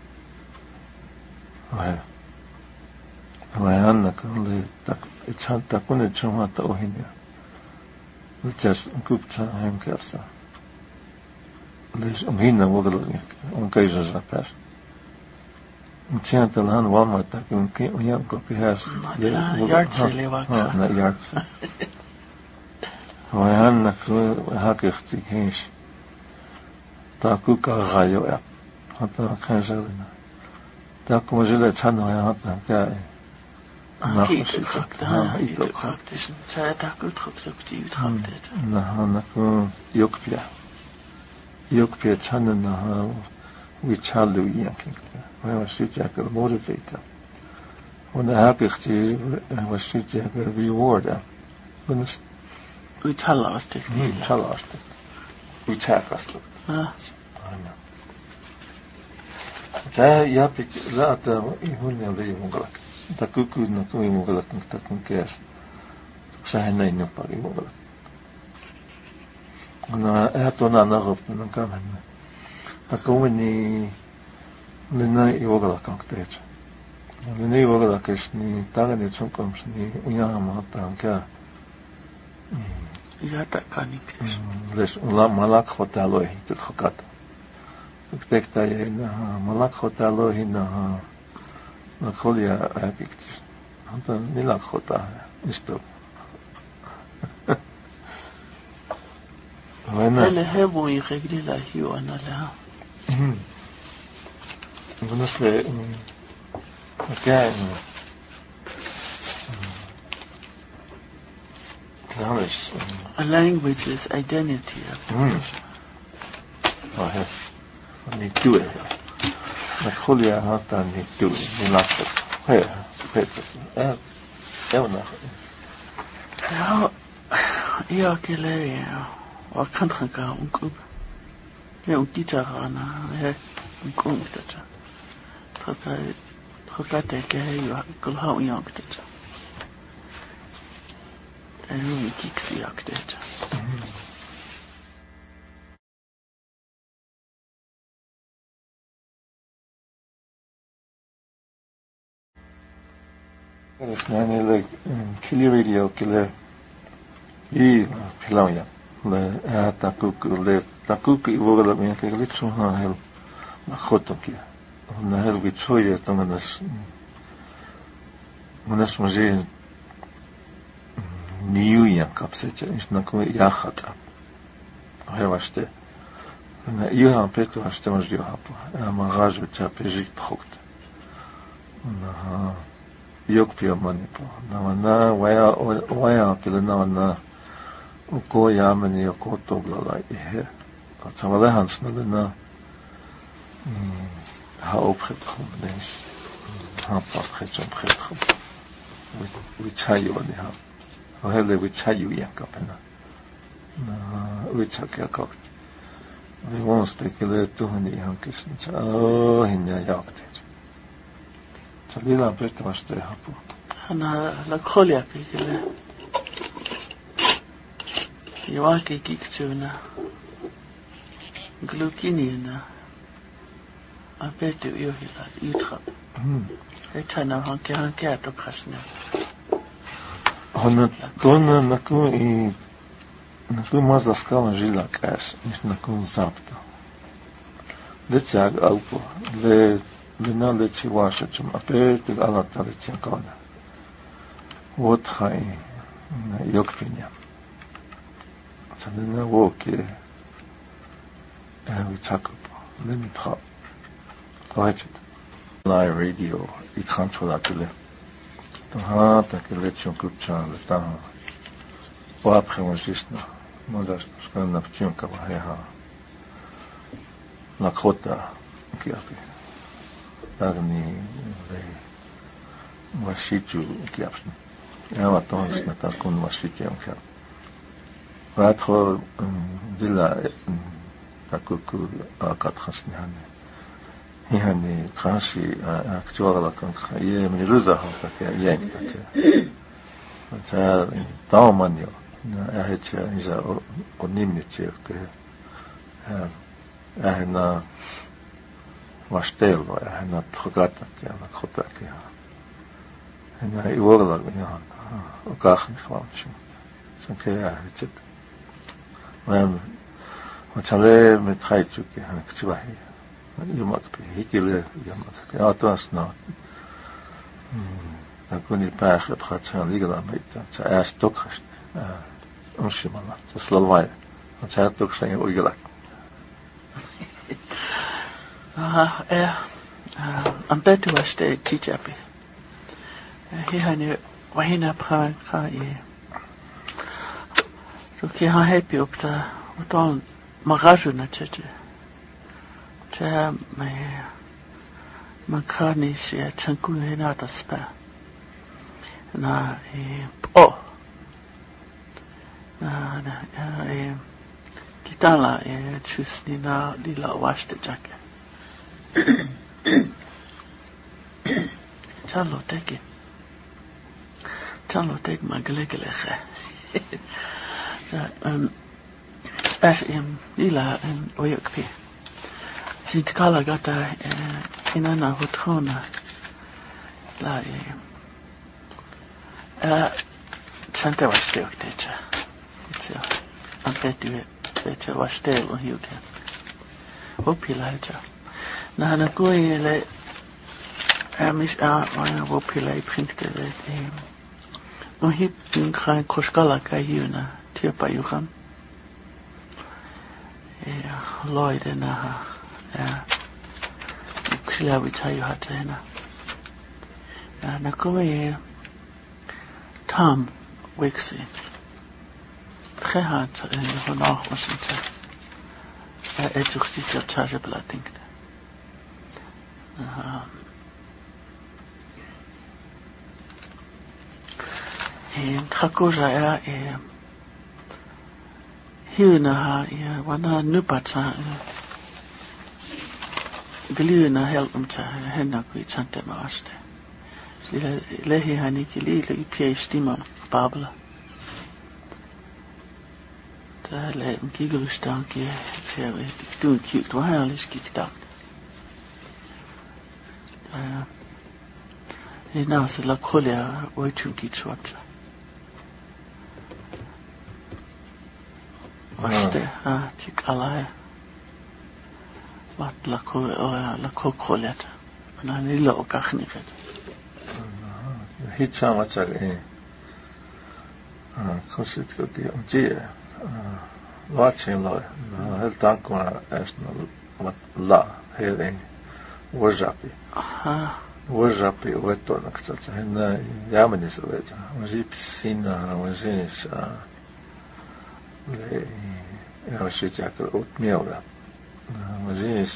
Wayan le tak itchan takun itchum hat ohinya just gupta hem kapsa dus omheen mogelijk keuzes naar pers. Ik zie het al aan wat dat ik een kopje has. Ja, jaartje wakker. Na jaartje. Wij han nak hakig die hens. Dat ook al rayo ja. Had dat geen zeggen. Dat komen ze het aan hij had dan ja. Kijk, ik gakt is een tijd goed gezocht die uitgaat dit. Na nak jokpia. Jokpia channen na we chalu yanking. Wij was sujakel motivator. When hakig die was sujakel rewarder. We talastig. Talastig. We talastig. Ja, ja, ik laat hun ja de mogelijk. Dat kuku na kuku mogelijk dat kun keer. Zijn nee nog paar mogelijk. Na het dan op dan kan men. Dat komen niet nee mogelijk kan het. Nee mogelijk is niet daar niet zo komt niet maar dan kan. Ja, dat kan ik dus. Dus malak hotelo het gekat. Ik denk dat je malak hotelo na kolia pictures. Dan milak hota is toch. Hele hebben je gekregen hier aan alla. Honestly, okay. A language is identity. Niet doen. Maar Julia had dat niet doen. Die lacht het. Peters. Nou, ja, kele. Wat kan het gaan? Onkoop. Ja, ook die gaan. Ja, onkoop dat. Gaat ik je kul hou je ook dat. En hoe ik zie ook dat. Dus nee, like Kili Radio, Kili, Pilauja, le takuk ivoga dat men kijk lidt zo naar heel, maar goed ook ja, naar heel iets zo je dan men is maar zeer nieuw ja kapsetje, is dan kom je ja gaat, hij was de, en je had Peter was de maar je had, maar raas het ja pezit trokt, Jokpia manipo. Na waya kila na uko yamani uko toblala ihe. Het zou wel hans na ha opgekomen is. Ha opgekomen. We chayo ni ha. We hele we chayo ya kapena. Na we chakya kokt. We won't speculate to ni hankis. Oh hinya yakte. Salila Peter was te hapo. Ana la kolia pikele. Iwake kikchuna. Glukini a betu yohila utrap. Etana hanke to krasna. Ona naku mazda skala žila kaš, niš naku zapta. Lecjag alpo, le leći vašačom, a peti alata leći akona. Othaj jokpinja. Sad ne voke, evo čakopo, le mi tra. Kajčet. Live radio i kontrolatile. Aha, tako leći kupčan, le taha. Poapchemo žisna. Možda škoda napčunka vaheha. Lakota, kiapi. Dagni Washichu kiapsn. Ja, wat dan is met dat kon washichu kiap. Wat gewoon villa takuku akat khasni hane. Hihani transi actuala kan ye mi ruza hata ke yen take. Ta taumanio. Na hecha isa onimnitje ke. Na wastelva na trogata ke na khota ke. Na iworla ja. Okach ni flautje. Så kan jeg ikke. Men چاله متخایچو که هم کچباهی یومات به هیکله یومات به آتواس نه نکنی پاش اتخات چان لیگلا میتا چا اش توکشت اونشیمالا چا سلوای چا توکشن اویگلا am betu waste chichapi hihani wahina pran kai ruki ha happy opta uton magaju na cheche cha me makani she chanku hena ta spa na kitala chusni na lila washte jake chalo take maglegele as lila oyokpi sit kala gata inana hotrona la santa washte oktecha itse antetu techa washte lo hiuke hopilaja na na koile mis hopilai printele no hit khan koskala kayuna tipa yukan Lloyd na kila witayu hatena na kome Tom Wixie gehaat vandaag was het toch die charge belasting Trakoja Huna wana nupata gluna helpumta henna kui chante maaste sillä lehi hani kilile PhD babla täällä kigelustanki se tuun kikt vähällis kikta ena se la kolia oichun kitsuat Vaste, tikala wat la kokolet. Na nilo okachniket. Hitsa matsa kosit koki omtie. Watching lo. Hel tankma esna mat la helen wajapi. Wajapi weto naktsatsa henna yamanis veja. Wajipsina wajinis ja shitjakal oatmeal. Mazis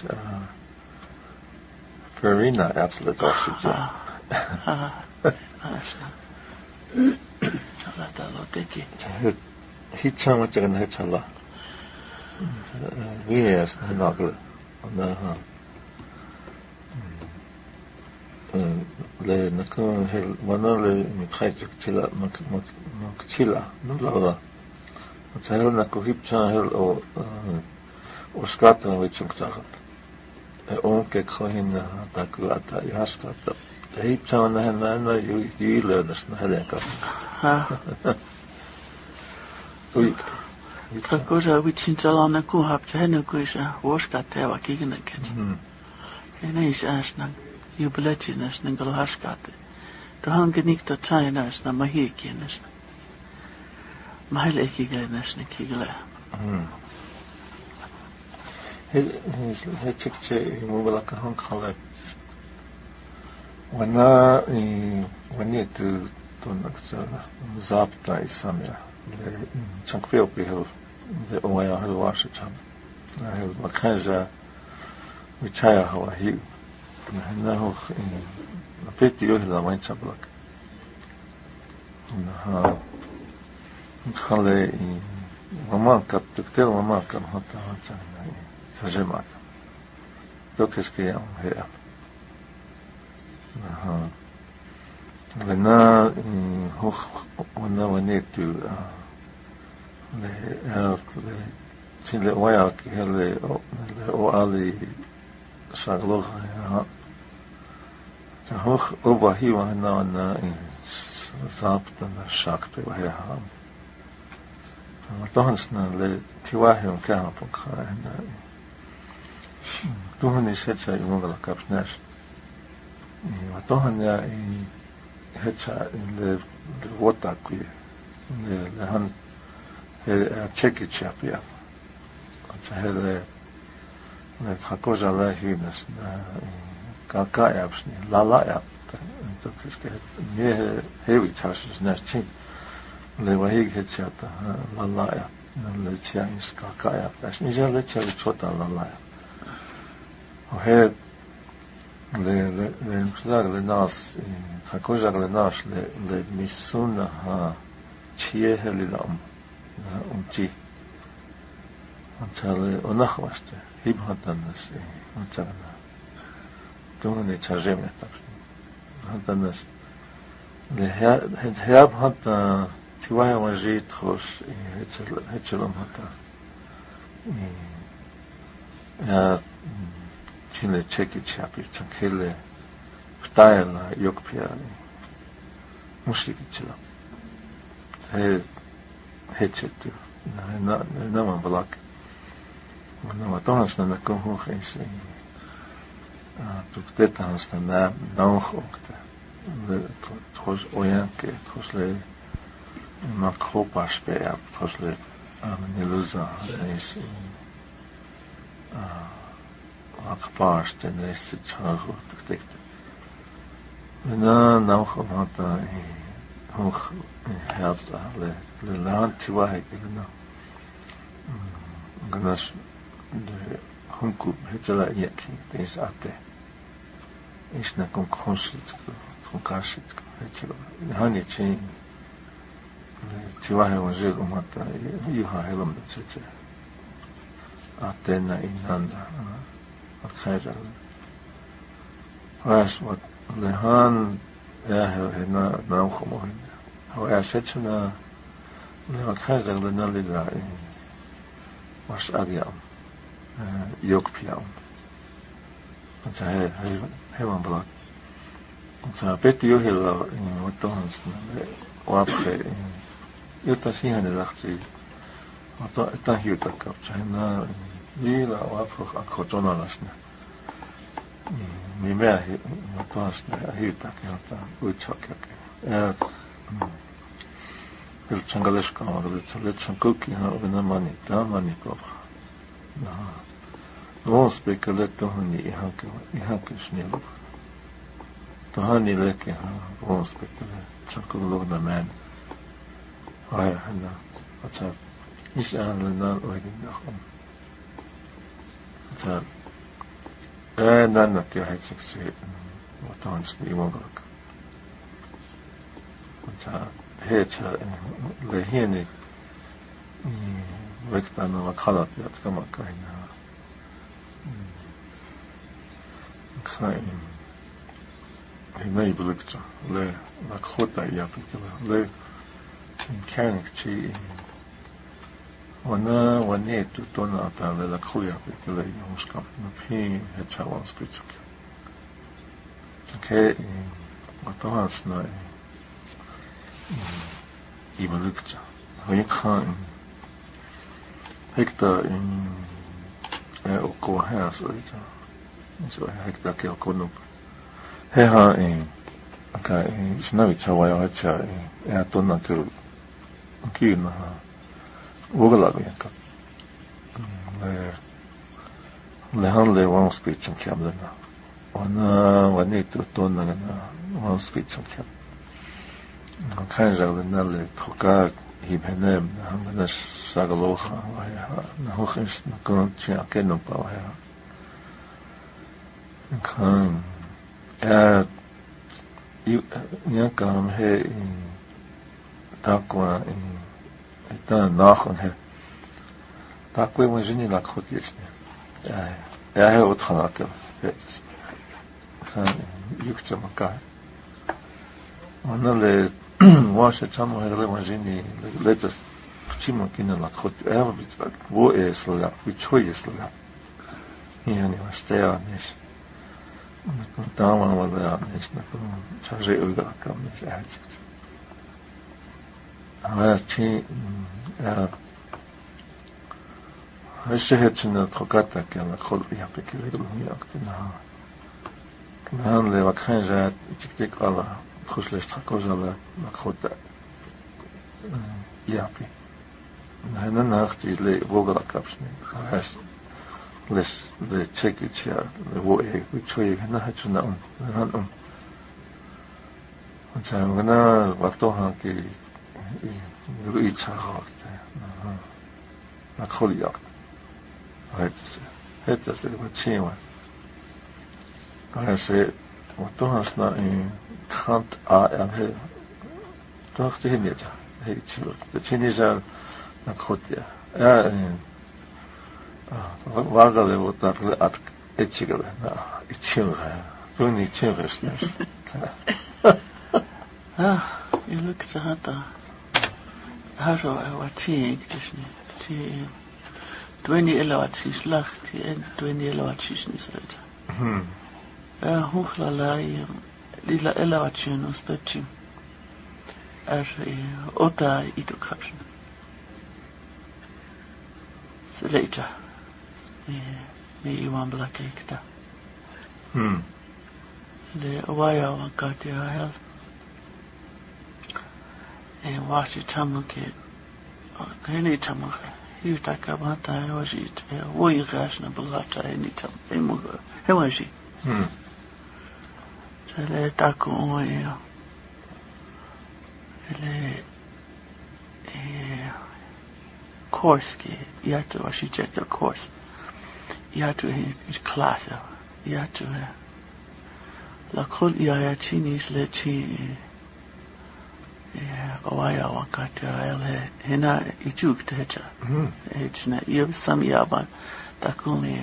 Farina absolute oxygen. Salata lo teki. Hitsa matjagan hetsala. Vies nagel. Le nakon hel manole mitkhayk tila maktila nula. Царевна кухипча хел оската вичуктахат. Он ке кхин таквата яската. Хипча на юилернес на хелека. Ой. Такожа вичинчалана кухапча хенекуиша оскатева кигнекет. Енеис асна юблетинес ненгалхаскате. Тохан геникта чайнас на махикинес. Mahal ekigele nesne kigele. He chikche imubala kahon khale. Wana wani tu naksa zapta isamya. Chankveo behel the oya hel washa cham. Hel makhaja vichaya hawa hi. نحن بيتي يهلا وين شبلك نها نخلي مماكب تكتير مماكب حتى تجمعت دوكش كيام هي نها لنا هو ونا ونيتو ل تين لواياك هل وعلي شغلها يا هوخ أوبا هي وهنا ضابطنا الشاقة وهي هام طهنسنا لتواهم كان بقى هنا توهني شيء يمغل كابناش وطهن يا هتشا الوطاكوي لهن تشيكي تشابيا هذا نتحكوش على هينس كاكا يابسني لا ياب انتو كده ميه هيوي تاشس ناشين لوهيك هتشاتا لا ياب نلتشايس كاكا ياب بس نيجا لتشاي تشوتا لا ياب وهي لنقصدار لناس تحكوش على الناس لميسونا ها تشيه للأم أمتي أنتالي ونخوشته هيب هدنس أنتالنا دوني ترجمة تبسني هدنس لهياب هدا تواهي وجيت خوش هتشلم هدا يا تشيني تشيكي تشابي تنكيلي بتايلا يوكبياني مشيكي تشلم هيتشتو نما بلاك ونما تهنسنا نكون هو خيش تكتت هنسنا نوخ وقتا تخش اويانكي تخش لي مقخوب عشبيع تخش لي نلوزا نيش أقباش تنيش تجهاغو تكتت لنا نوخ ومعطا هوخ حافظة للان تواهي كلنا قناش هنكو هجلا يكي ديش آته إيش نكون خونشتك تكون كاشتك هجلا هاني تشين تواهي وجيل أمتا يوها هلم نتشجع آتينا إنانا الخير واش لهان ياهو هنا نوخ مهن هو أشتنا لما خرج لنا لله واش أريام يوك بيام أنت هاي من بلاك أنت بيت يوهلا وطهنس وابخي يتسيهن الأختي وطهيوتك هنا ليلا وابخ أكو جونا لسنا ميمea وطهنس هيوتك يوتا ويتشاك الچنگلشکا لچنگوکی ها ونمانی دامانی کوبخ نوس بکلت توهنی ایهاکش نیلوخ توهنی لکی ها نوس بکلت چنگلوگ نمان های هنده وچه ایش اهلنان اویدین نخون وچه نانکی های چکسی وطانش نیمونگلک وچه هيتشا لهيني وقتنا وخلط يتكما كاينا كاين هنا يبلغتا لا لخوتا يابكلا لا كانك شيء ونيتو تونا تعالى لخويا بكلا يومشكا نبهي هيتشا وانسبيتشك كي وطهاسنا 이블룩자 허익한 헥타 오코 하야서이자 저 헥타 케오코노 해하 아까 신나비 차와요 하차 야 돈나 그 기나 오글라고 약간 레한레 원 스피치 좀 캬블나 와니 또 돈나가 원 스피치 좀 캬看着了那里头个一边那那啥个路哈，哎呀，然后很是跟这样跟弄包呀，你看。 Yakam he takwa ita nachon he takwa mojini lakhotichne ja he utkhanakel hetes kan yukchamaka onale washe chamo hele mojini letas chimo kina lakhot wo esla vichoy esla yani vastea nes Dama wala nisna charge uga kam nis ajit. Chi هالشهد تخكرتك كان خلق يعطيك الدنيا أكتنا كمان لي وكان جات تكتيك الله خش ليش تخكوز الله مخوت يعطي هنا ناختي لي بوغلا كابشني هاش ليش لي تشيكي تشيا لو إيه وتشوي هنا هتشنا هنا وتشان هنا وقتها كي يرويتشها مخول يعطي هيتس الوتشيوا هاشي وتوهشنا إن خانت هي توختي هنيجا هي تشلو تشينيجا نخوتيا واغلي وطاقل أتك إتشيغل إتشيغل دوني إتشيغل يلوك تهاتا هارو واتشيغ تشني تشيغ Dwayne Elawatsis lacht en Dwayne Elawatsis nisreta. Hochlalai lila Elawatsin ons pepchim. Ota idukapsin. Seleta. Me iwan blakekta. Le waya wakati hel. Washi tamuke. Keni tamuke. يتاكا باتا وجيت ويغاشنا بالغاتا نيتم ايمو هواجي تلا تاكو ويا ele Korski yatu washi check course yatu class yatu la kol ya chinis le chi Oaya wakati ele hina ichuk techa. Echna yeb sam yaban takuni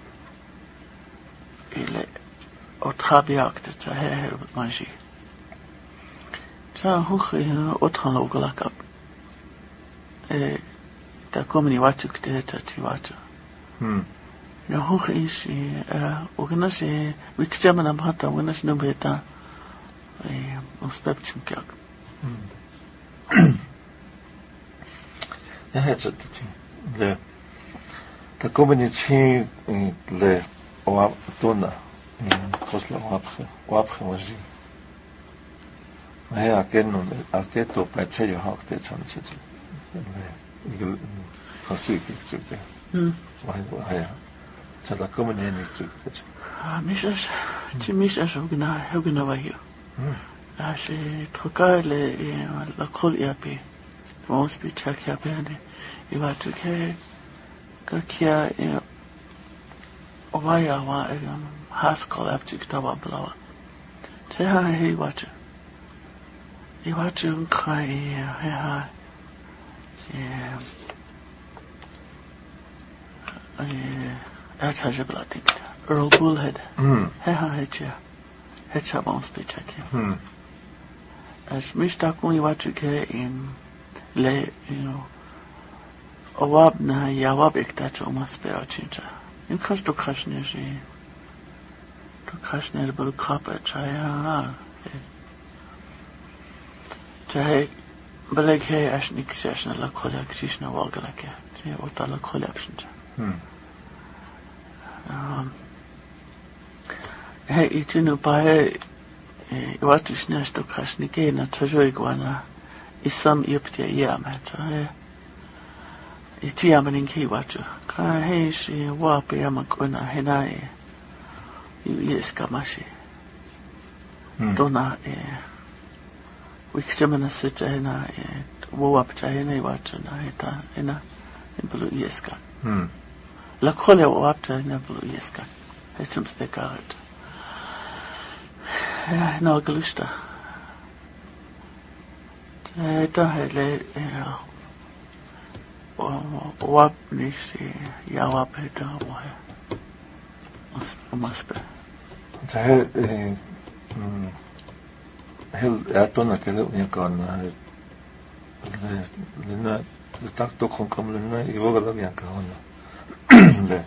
ele otrabiakte ta her manji. Ta hoche otran oglakap. Ta komni watuk techa ti watu. Na hoche is ognas wikjamana bhata ognas nubeta ospepchim kyak. Ja, het le ta communitie le o tona khosla wapkhe waji ma akenno aketo pacheyo hakte chanche le igel khosik chukte wa chala communienie chukte misas hugna wahi Ashe trokale la kol yapi mos bi chak yapi ane iwatu ke kakia ovaya wa haskol aptik tawa blawa te ha he iwatu kai ha acha blatik Earl Bullhead ha hecha mos bi chak As Mr. Kuni Watuke in Le, Awab na Yawab Ektacha Omaspera Chincha. In Kash to Kashneji to Kashner Bulkapa Chaya Chai Beleghe Ashnik Shashna La Kolak Shishna Walgalake, Otala Kolapshincha. Hey, itinu pae. Iwatu shnash to kashnike na tajoi gwana isam yuptia yamata iti yamaninki watu ka heishi wapi yamakuna henae yeskamashi dona wikjamana sita hena wapcha hena iwatu na heta hena bulu yeska la kole wapcha hena bulu yeska hetum spekaret Nagelusta. Tahele wapnisi ja wapeta mohe. Omaspe. Det hel ätona kele unikan le takto con comme le i voga la bianca ona.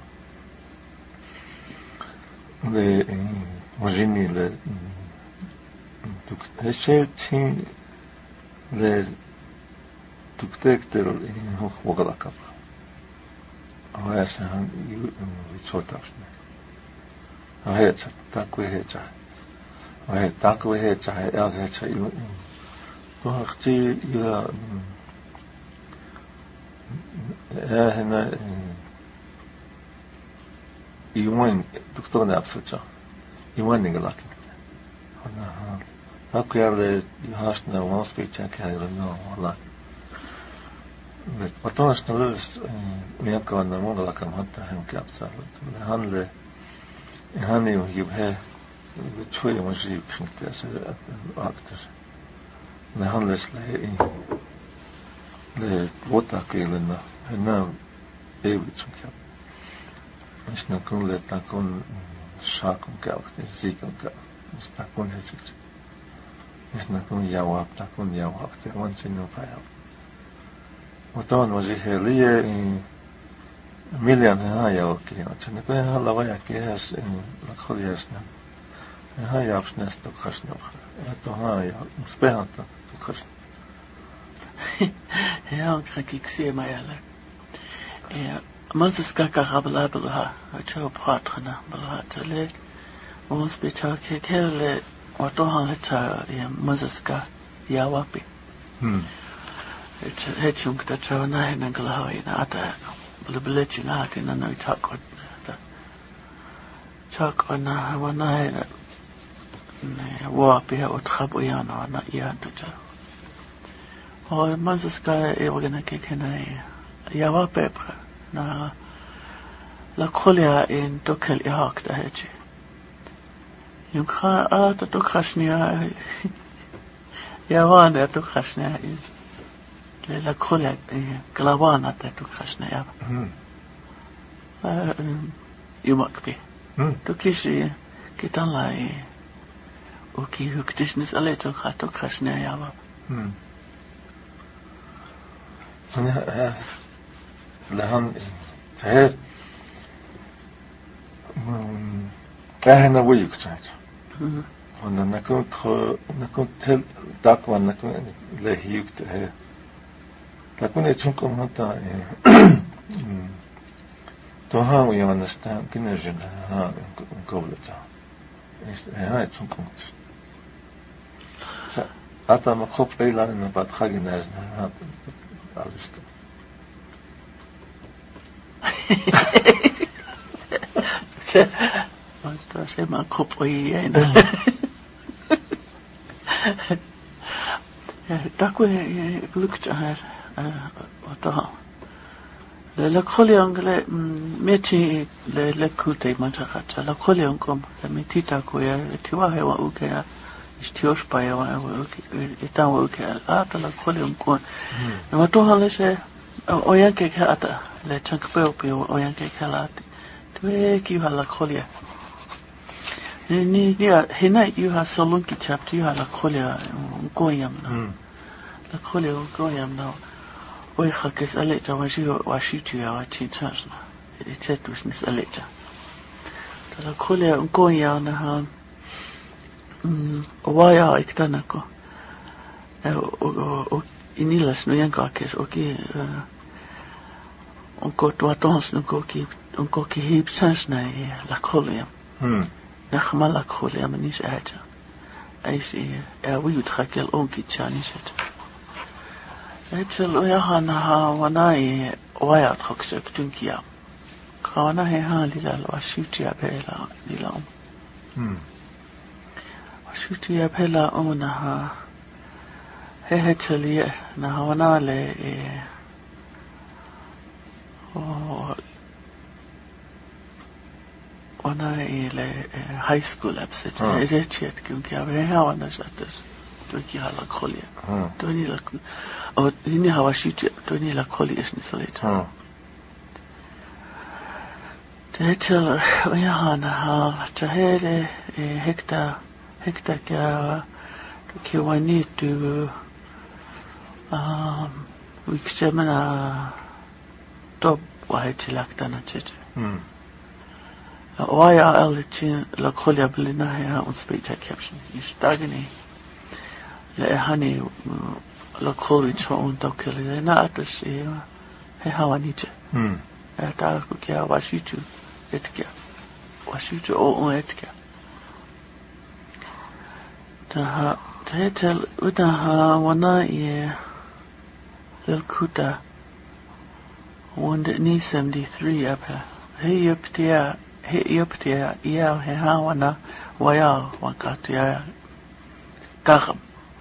Le imagini le tuk heshetin le tuktekter in hoch voga la kapa. Aya san vitsotasne. Aya takwe hecha. Aya takwe hecha el hecha ilu. Tohti ya hena iwan doktor ne apsacha. Iwan ningalak. Ana takwe le hasna one speech akayra no wala. Потом становилось мягко на монгла камата хем капца. Ханле хани юбhe чуе можи пинтес актер. На ханлес le вота келена на эвичун кап. Миш на кун ле такун шакун калхте зикун кап. Миш такун хечик. Миш на кун явап такун явап те вончин no файл. Otan was ik hier Million haja okei, että ne kun halla vajakki ehäs lakholiasna. Haja apsnes tokhasna. Että haja spehanta tokhasna. Ja, on krakiksi majalla. Ja Moses kaka rabalabla, acho pratrana, balatale. Ons bichake kele watohan heta ja Moses ka yawapi. Hechung ta chona hena glawina ata bulbuleti na tina no takot ta chakona wana hena ne wapi ot khabuyana na yanta ta or Moses ka evgena kekena ya wapepra na la kholia in tokel ihak ta hechi yukha ata tokhashnia ya wana tokhashnia la kholia klawana ta tokhashnia ya yumakpi to kishi kitanlai uki huktishnis aleto khatokhashnia ya لهم تعرف أهنا ويك تعرف وأنا نكون تل داك وأنا نكون لهيك تعرف لكن يتشنكم هتا توها ويانا نستان كنا جنا ها قبل تا هاي يتشنكم أتا ما خب إلا إن بعد خاجي نازنا ها عرفت Mutta se mä kopoi jäinä. Ja takue lukta här otaha. La kholiangale meti le kute manchakata. La kholiangkom la metita ko ya tiwa hewa ukea. Istiosh pa ya itawa ukea. Ata la kholiangkom. Na toha le se oyanke ata le chankpeo oyanke kalati. Tuwe ki hala kholia. Ni hina you ha solunki chapter you hala kholia goyam na. La kholia goyam na. Oi khakes aleta washitu ya wachichana. Etetus nis aleta. La kholia goyam na ha waya iktanako. O inilas no yankakes oki onko tuatons no koki onko ki hipsans na la kholia. Nakhma la kholia manis aja. Aisi wi uthakel onki chani set. Etsel oya hana wanai waya khoksek tunkia. Kana he halila washuti abela dilam. Washuti abela ona ha he teli na wanale wana ile high school abset rechet kunki ave hawana jates tuki hala kholia toni la o ini hawashiti toni la kholia is nisoleta Tetel oyahana ha tahere hekta kya kiwani tu wiksemana top wahetilakta chet Waya alchin la kholia blina ha un speech caption istagni le hani la kholi chon dokele na atas he hawanite ta ku kya washitu etkia washitu o etkia ta tetel uta wana ye lkuta wanda ni 73 apa he yoptia ya he hawana waya wakatia kakam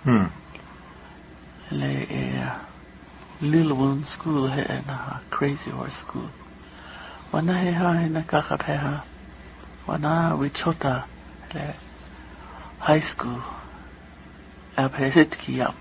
le little one school he na crazy horse school wana he ha na kakap he ha wana wichota le high school ab he hitki ya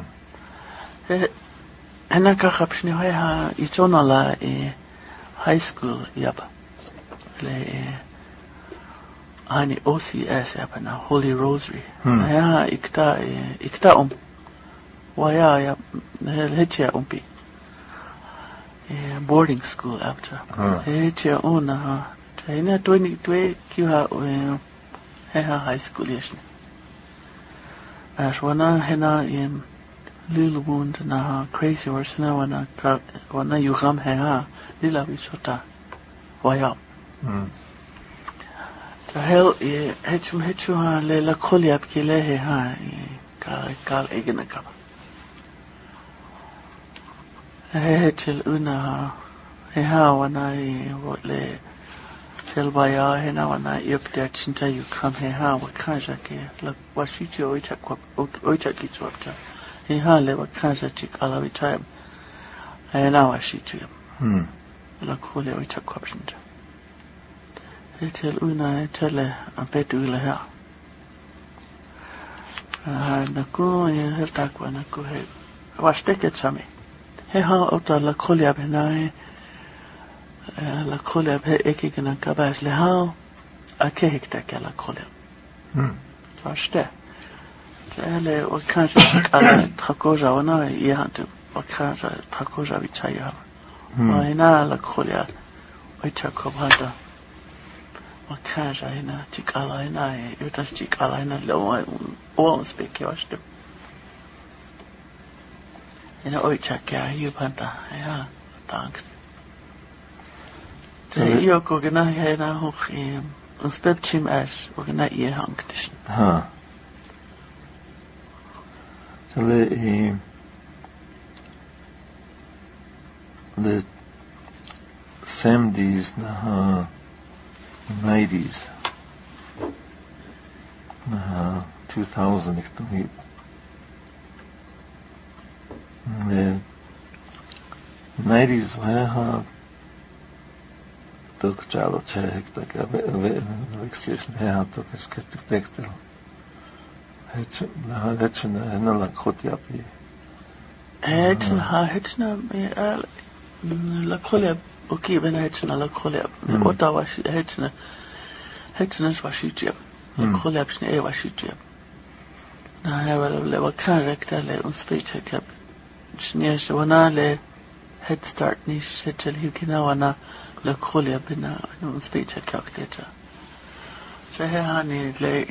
ana kakap shni he ha ichona la high school yaba le ani OCS yaba na Holy Rosary ya ikta waya ya hecha umpi boarding school after hecha ona taina 22 kiha high school yeshni ashwana hena little wound na crazy horse na wana yugam lila bichota waya ta hel hechu ha le la kholiap kile kal egena ka hechel una wana le Telbaya hena wana yoptia chinta yukam wakaja ke la washichi oicha kichwapta le wakaja chik alawitayam hena washichi la kule oicha kwapshinta hetel una hetele ampetu ila naku hetakwa naku he washteke chame ota la kule abhena la kholia be ekigena kabas le ha akehikta kala kholia verste tele o kanske ala trakoja ona ihantu o kanske trakoja vichaya ina la kholia o chakobhanda o kanske ina tikala ina yutas tikala ina lo o speak yoshtu ina o chakya yubhanda ja dank io kogena hena hoch und spetchim ash kogena ie hanktish so the 70s na 90s na 2000 iktomi the 90s wa tok chalo chek tak vexis ne to kes tektel hechna la khotia pi hechna la kholia okay ben hechna la kholia ota was hechna washitia la kholia bsne washitia na le wa character le un speech kap shnies wana le head start ni shetel hikina wana la kholia bina un speech calculator so he hani le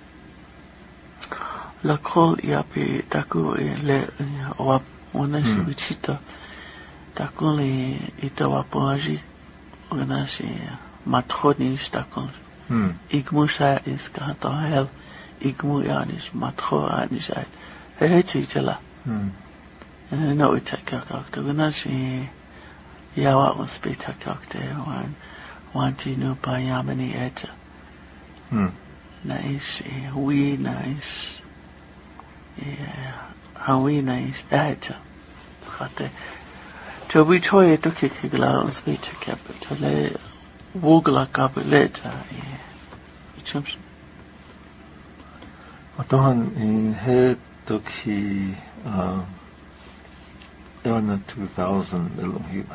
la khol yapi taku le wa ona shibichita taku le ita wa poaji ona shi matroni stakon igmusha is kanto hel igmu yanis matro anis he chichala no ita calculator ona shi yawa un speech calculator wanti no pa yamani eta nice we nice hawi nice eta khate to we toy to kikla on speech capital Vogla kabeleta I chumps. Atohan in he took he Erna 2000 ilum he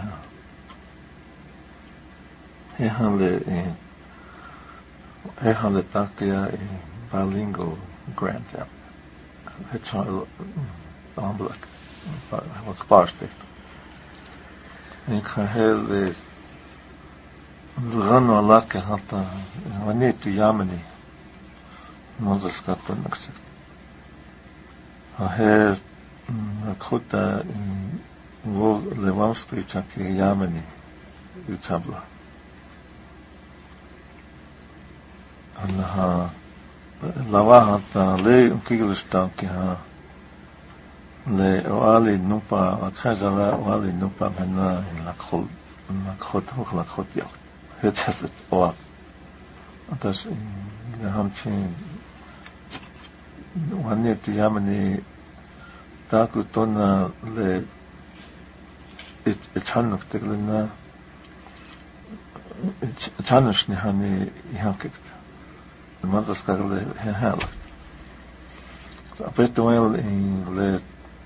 handle takia bilingual grant app. Het zal namelijk wat klaarsticht. En ik ga heel rano latka hata wanneer tu Yameni Moses skatten niks. Hij goed wo lewamski chaki Yameni utabla. En lawa hata le kigelistan ki le oali nupa akazala oali nupa mena lakhot hoch lakhot ja. Het is het oal. Dat is in de handje wanneer tu Yameni taku tona le het handig teglena het handig ni hani ihakkt. Maar dat kan le herhaald. Apet wel in le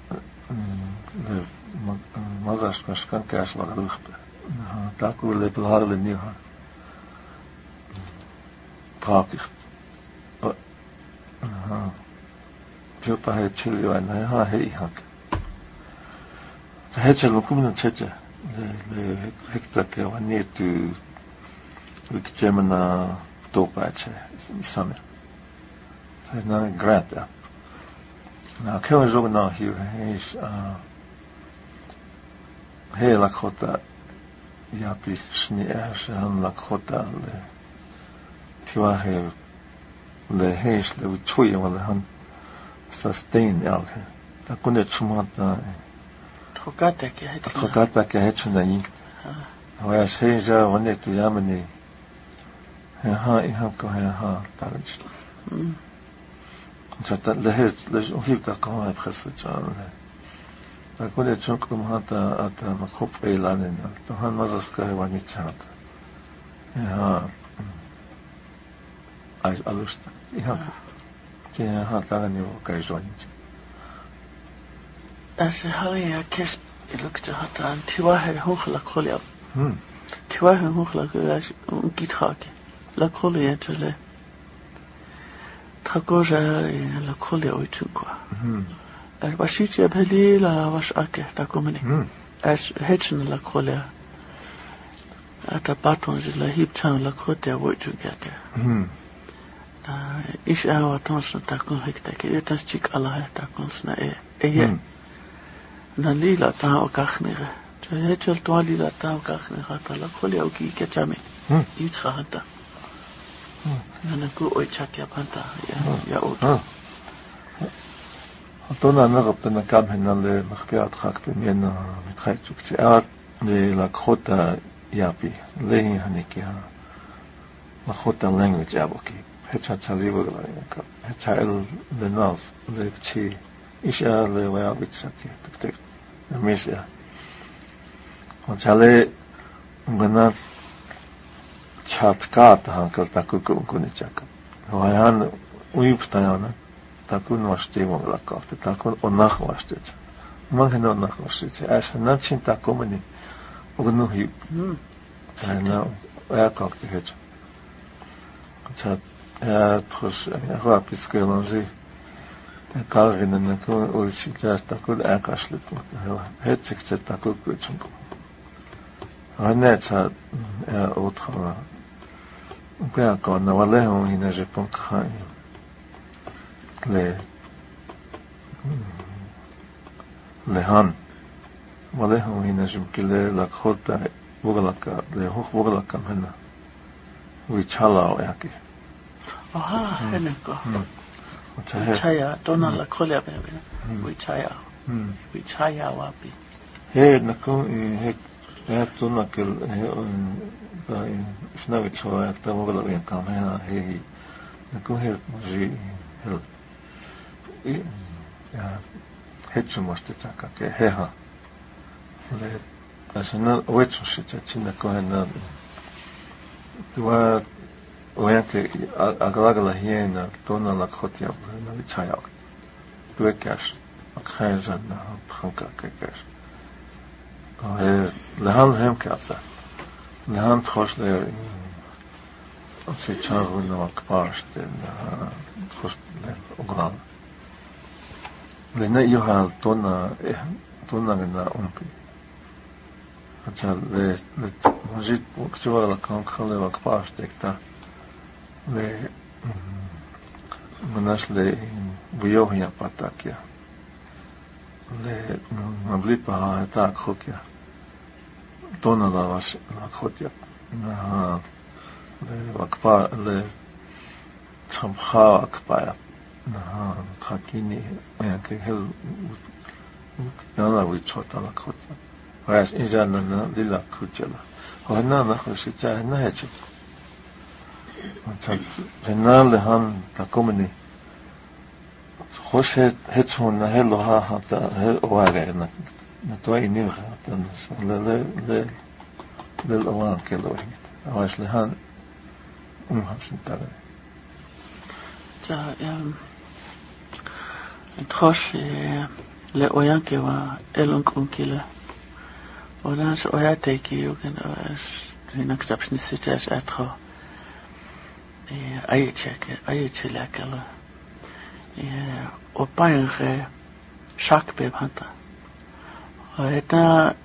mazas kan kaas wat lucht. Taku le belharle nie ha. Praktisch. Jopa het chili en ha he hak. Het zal komen tjetje. Le hekta ke wanneer tu ik Gemina topaatje samen. Het nou grant ja. Nou kan we zo nou hier is heel lakhota ja pi sneers han lakhota le tiwa he le hees le tsoe wala han sustain elke. Da kon het chumata trokata ke het na ink. Hoe is hij zo wanneer tu Yameni ik heb talent. Dat de het dus of je dat kan heb gezegd dan kon het zo komen dat maar kop elanen dan han was het gewoon niet zo. Ja. Alles. Ik heb dan niet ook zo niet. Als hij kes lukte had aan tiwa hij hooglijk geloof. Tiwa hij hooglijk is ongitrak. La colle tele tragoja la colle oitunkwa bashiti abeli la wash ake takomeni as hetchen la colle ata patons la hiptown la cote oitunkake ish awa tons takon hektake etas chik ala takons na na lila ta okachnere hetchel to lila ta okachnere ta la colle oki ketame itkhata Nana ku oi chakia panta ya ot. Atona nagap na kam henale makhpiat khak bimena mitkhaytuk tiat le lakhota yapi le hanikia makhota language aboki hecha chaliwa ka hecha le nas le chi isha le wa bitchaki tek misha on chale ngana chatkat hankal taku kunichaka. Hoyan uipstayana takun washtivo lakafte takun onach washtech. Man onach washtech. As nachin takomeni ognu hi. Tsana yakakte het. Tsat tros ya piskelonji. Kalvinen ko ulchita takun akashlet. Het chikset takun kuchunko. Hanetsa otra Quoi qu'on a valé on ina je pense le han valé on ina je kile la khota bogalaka le hoch bogalaka mena we chala yake aha heneko chaya dona la kholia bebe we chaya wapi he nako he tuna kel Snel ik zo echt dan wel weer kan hey dan kon heel heel ja het zo moest het zaken he ha le als een ooit zo zit het in de kohen Tua oyanke aglagala hiena tona la khotia na vichayak. Tuekas akhajan na khanka kekas. Lehan hem kapsa. Lehan khosle se charu na kpast na khosle ogran. Lena yohal tona na umpi. Acha le majid ukchwa la kan khale wa kpast ekta. Le manasle buyohya patakia. Le mablipa ta khokya. Tona la was la khotya. Na le wakpa le chamkha akpaya. Na khakini ayake hel nala wi chota la khotya. Whereas in Janana lila kuchela. Hona na khosita na hechu. Hena lehan takomini. Khoshe hechu na helo ha hata hel oaga na. Na toy ni hata le oan kelo. Whereas lehan habsin tare. Ja trosh le oyan ke wa elunk unkile. Ona so oya teki you can in exception sitas atro ayechela kala o painge shakbe banta eta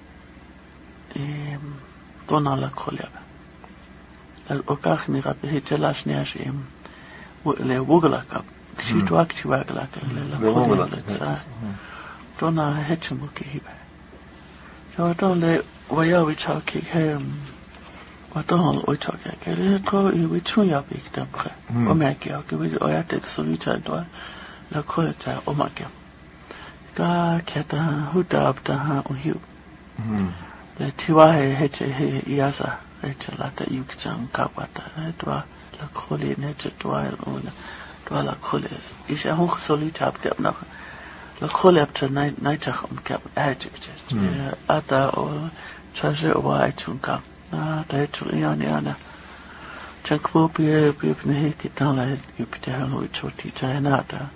tonala kholia la okach ni rap hitelash ni ashim le wugla kap situ aktiva la kholia tona hetchmuki hiba so le waya we talk him what all we talk ke ko we chuya big tamkhe o makia ke we oya te solita do la khoeta o makia ka keta huta apta ha o hiu le tiwa he yasa la ta yukcham ka pata to la kholi ne twa ona to la kholes is hoch solita ke nach la kholi apta naitach ke adject ata o chaje o aitunka na daitu yana chankpo pie ne ke tala yupite halo choti chainata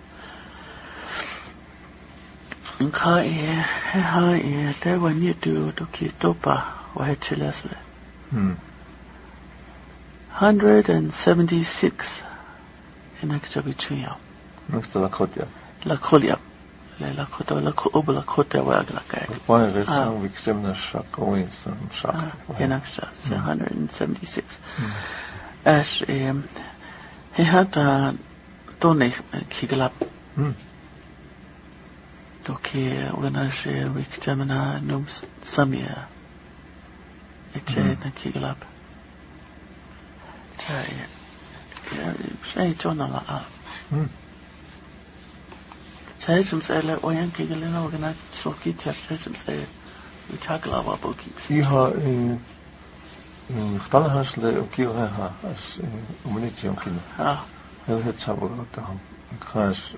nka te wani tu to ki topa wa hetchilesle 176 in aktabichuya Next la khotia. La kholia la khota la khobla khota wa la ka One is some victim na shako is some shak. Yenaksha 176 as he had tone kiglap toki when I say victim na num samia na kiglap Say Jonala Chasm say like Oyan Kigalina, we're gonna soki Chasm say we tackle our bookkeeps. See her in Talahasle Okioha as Umunity Onkina. Ah, He'll hit Saborota because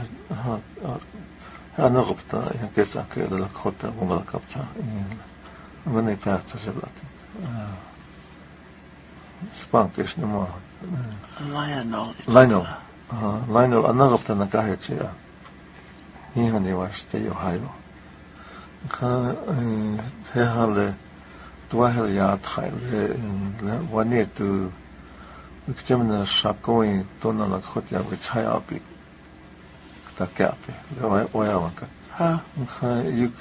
Hanopta, I guess I could have caught a woman capture when they passed as a lot. Spankish no more. Lionel. Lionel, another of the Nagahachi. He only was the Ohio. He had a 12 yard high. 1 year to examine the Shakoi Donald Hotia, which high up the gap. The oil. You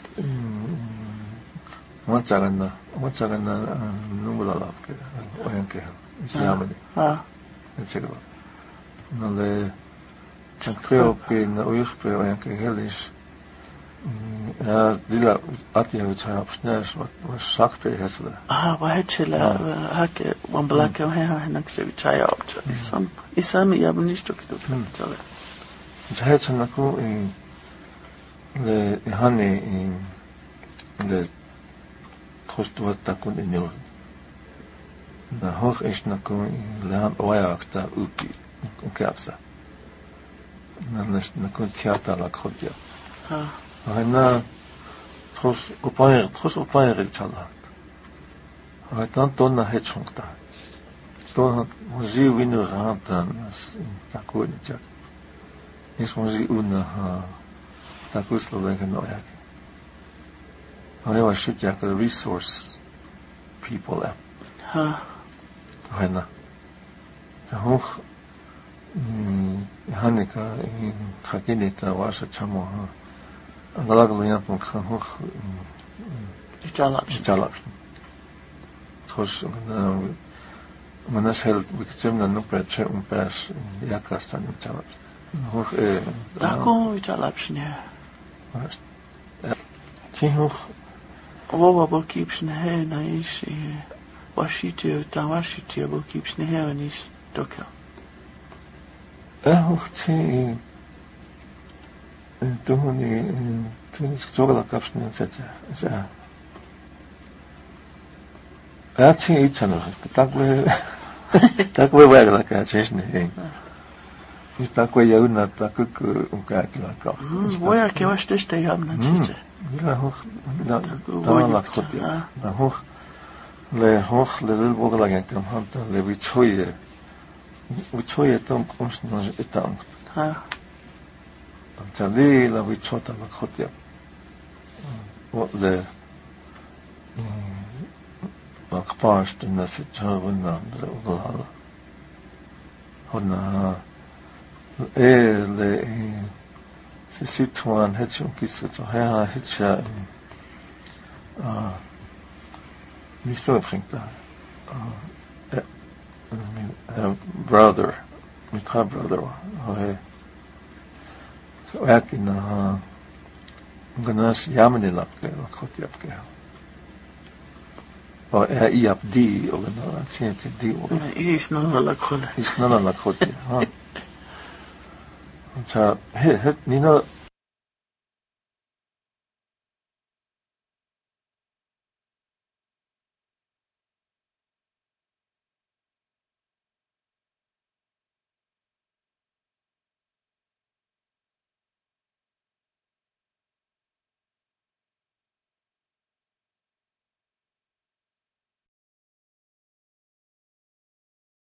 what's a number of Oyanke. Germany. It's a no, the Chankreopi in the Uyuspe Oyanke Hellish. Dilla Atia, which I have snares, what was Sakte Hessler. Why Chilla Hake, one black hair, and actually which I opt. Some Yabanish took it. It's Hetanaku in the honey in the Kostwatakun in Europe. Na hoch is na kon lehan oakta upi kapsa na kon theater la khotia na tros opayer chala ha tan ton na hechungta Då måste vi nu ha den tack och Is måste una tack och slå den och jag. Jag var shit jag the resource people där. Hanna. Så hoch Hanika in Hakinita var så chamo. Andalag jag på hoch Jalap. Trots man är helt viktimna nu på ett pers jag kastar inte Jalap. Hoch Där går vi Jalapsne. Hoch Vad bokipsne här när is Washington bokipsne här när is doka. Hoch toen is zorgelijk afsnijden zetten. Ja. Het is iets anders. Dat we werkelijk het is niet. Is dat we jou naar dat ook kijken kan. Waar ik was dus te hebben zitten. Ja, hoog. Dat laat goed. Dan hoog. Hoog le borgelijk kan han le bichoye. Bichoye tom ons nog etang. Ha. Tali la bichota la khotia. What the Akpast in the Sitchavana, the Ugalala. Hona le Sisituan Hitchum Kisito, Hea Hitcha Mister Finkta. Brother, my brother, so Akin Ganas Yamani Lapke, Kotiapke. Och i upp di och några tjänster di och is några kolla is några kolla. Så ni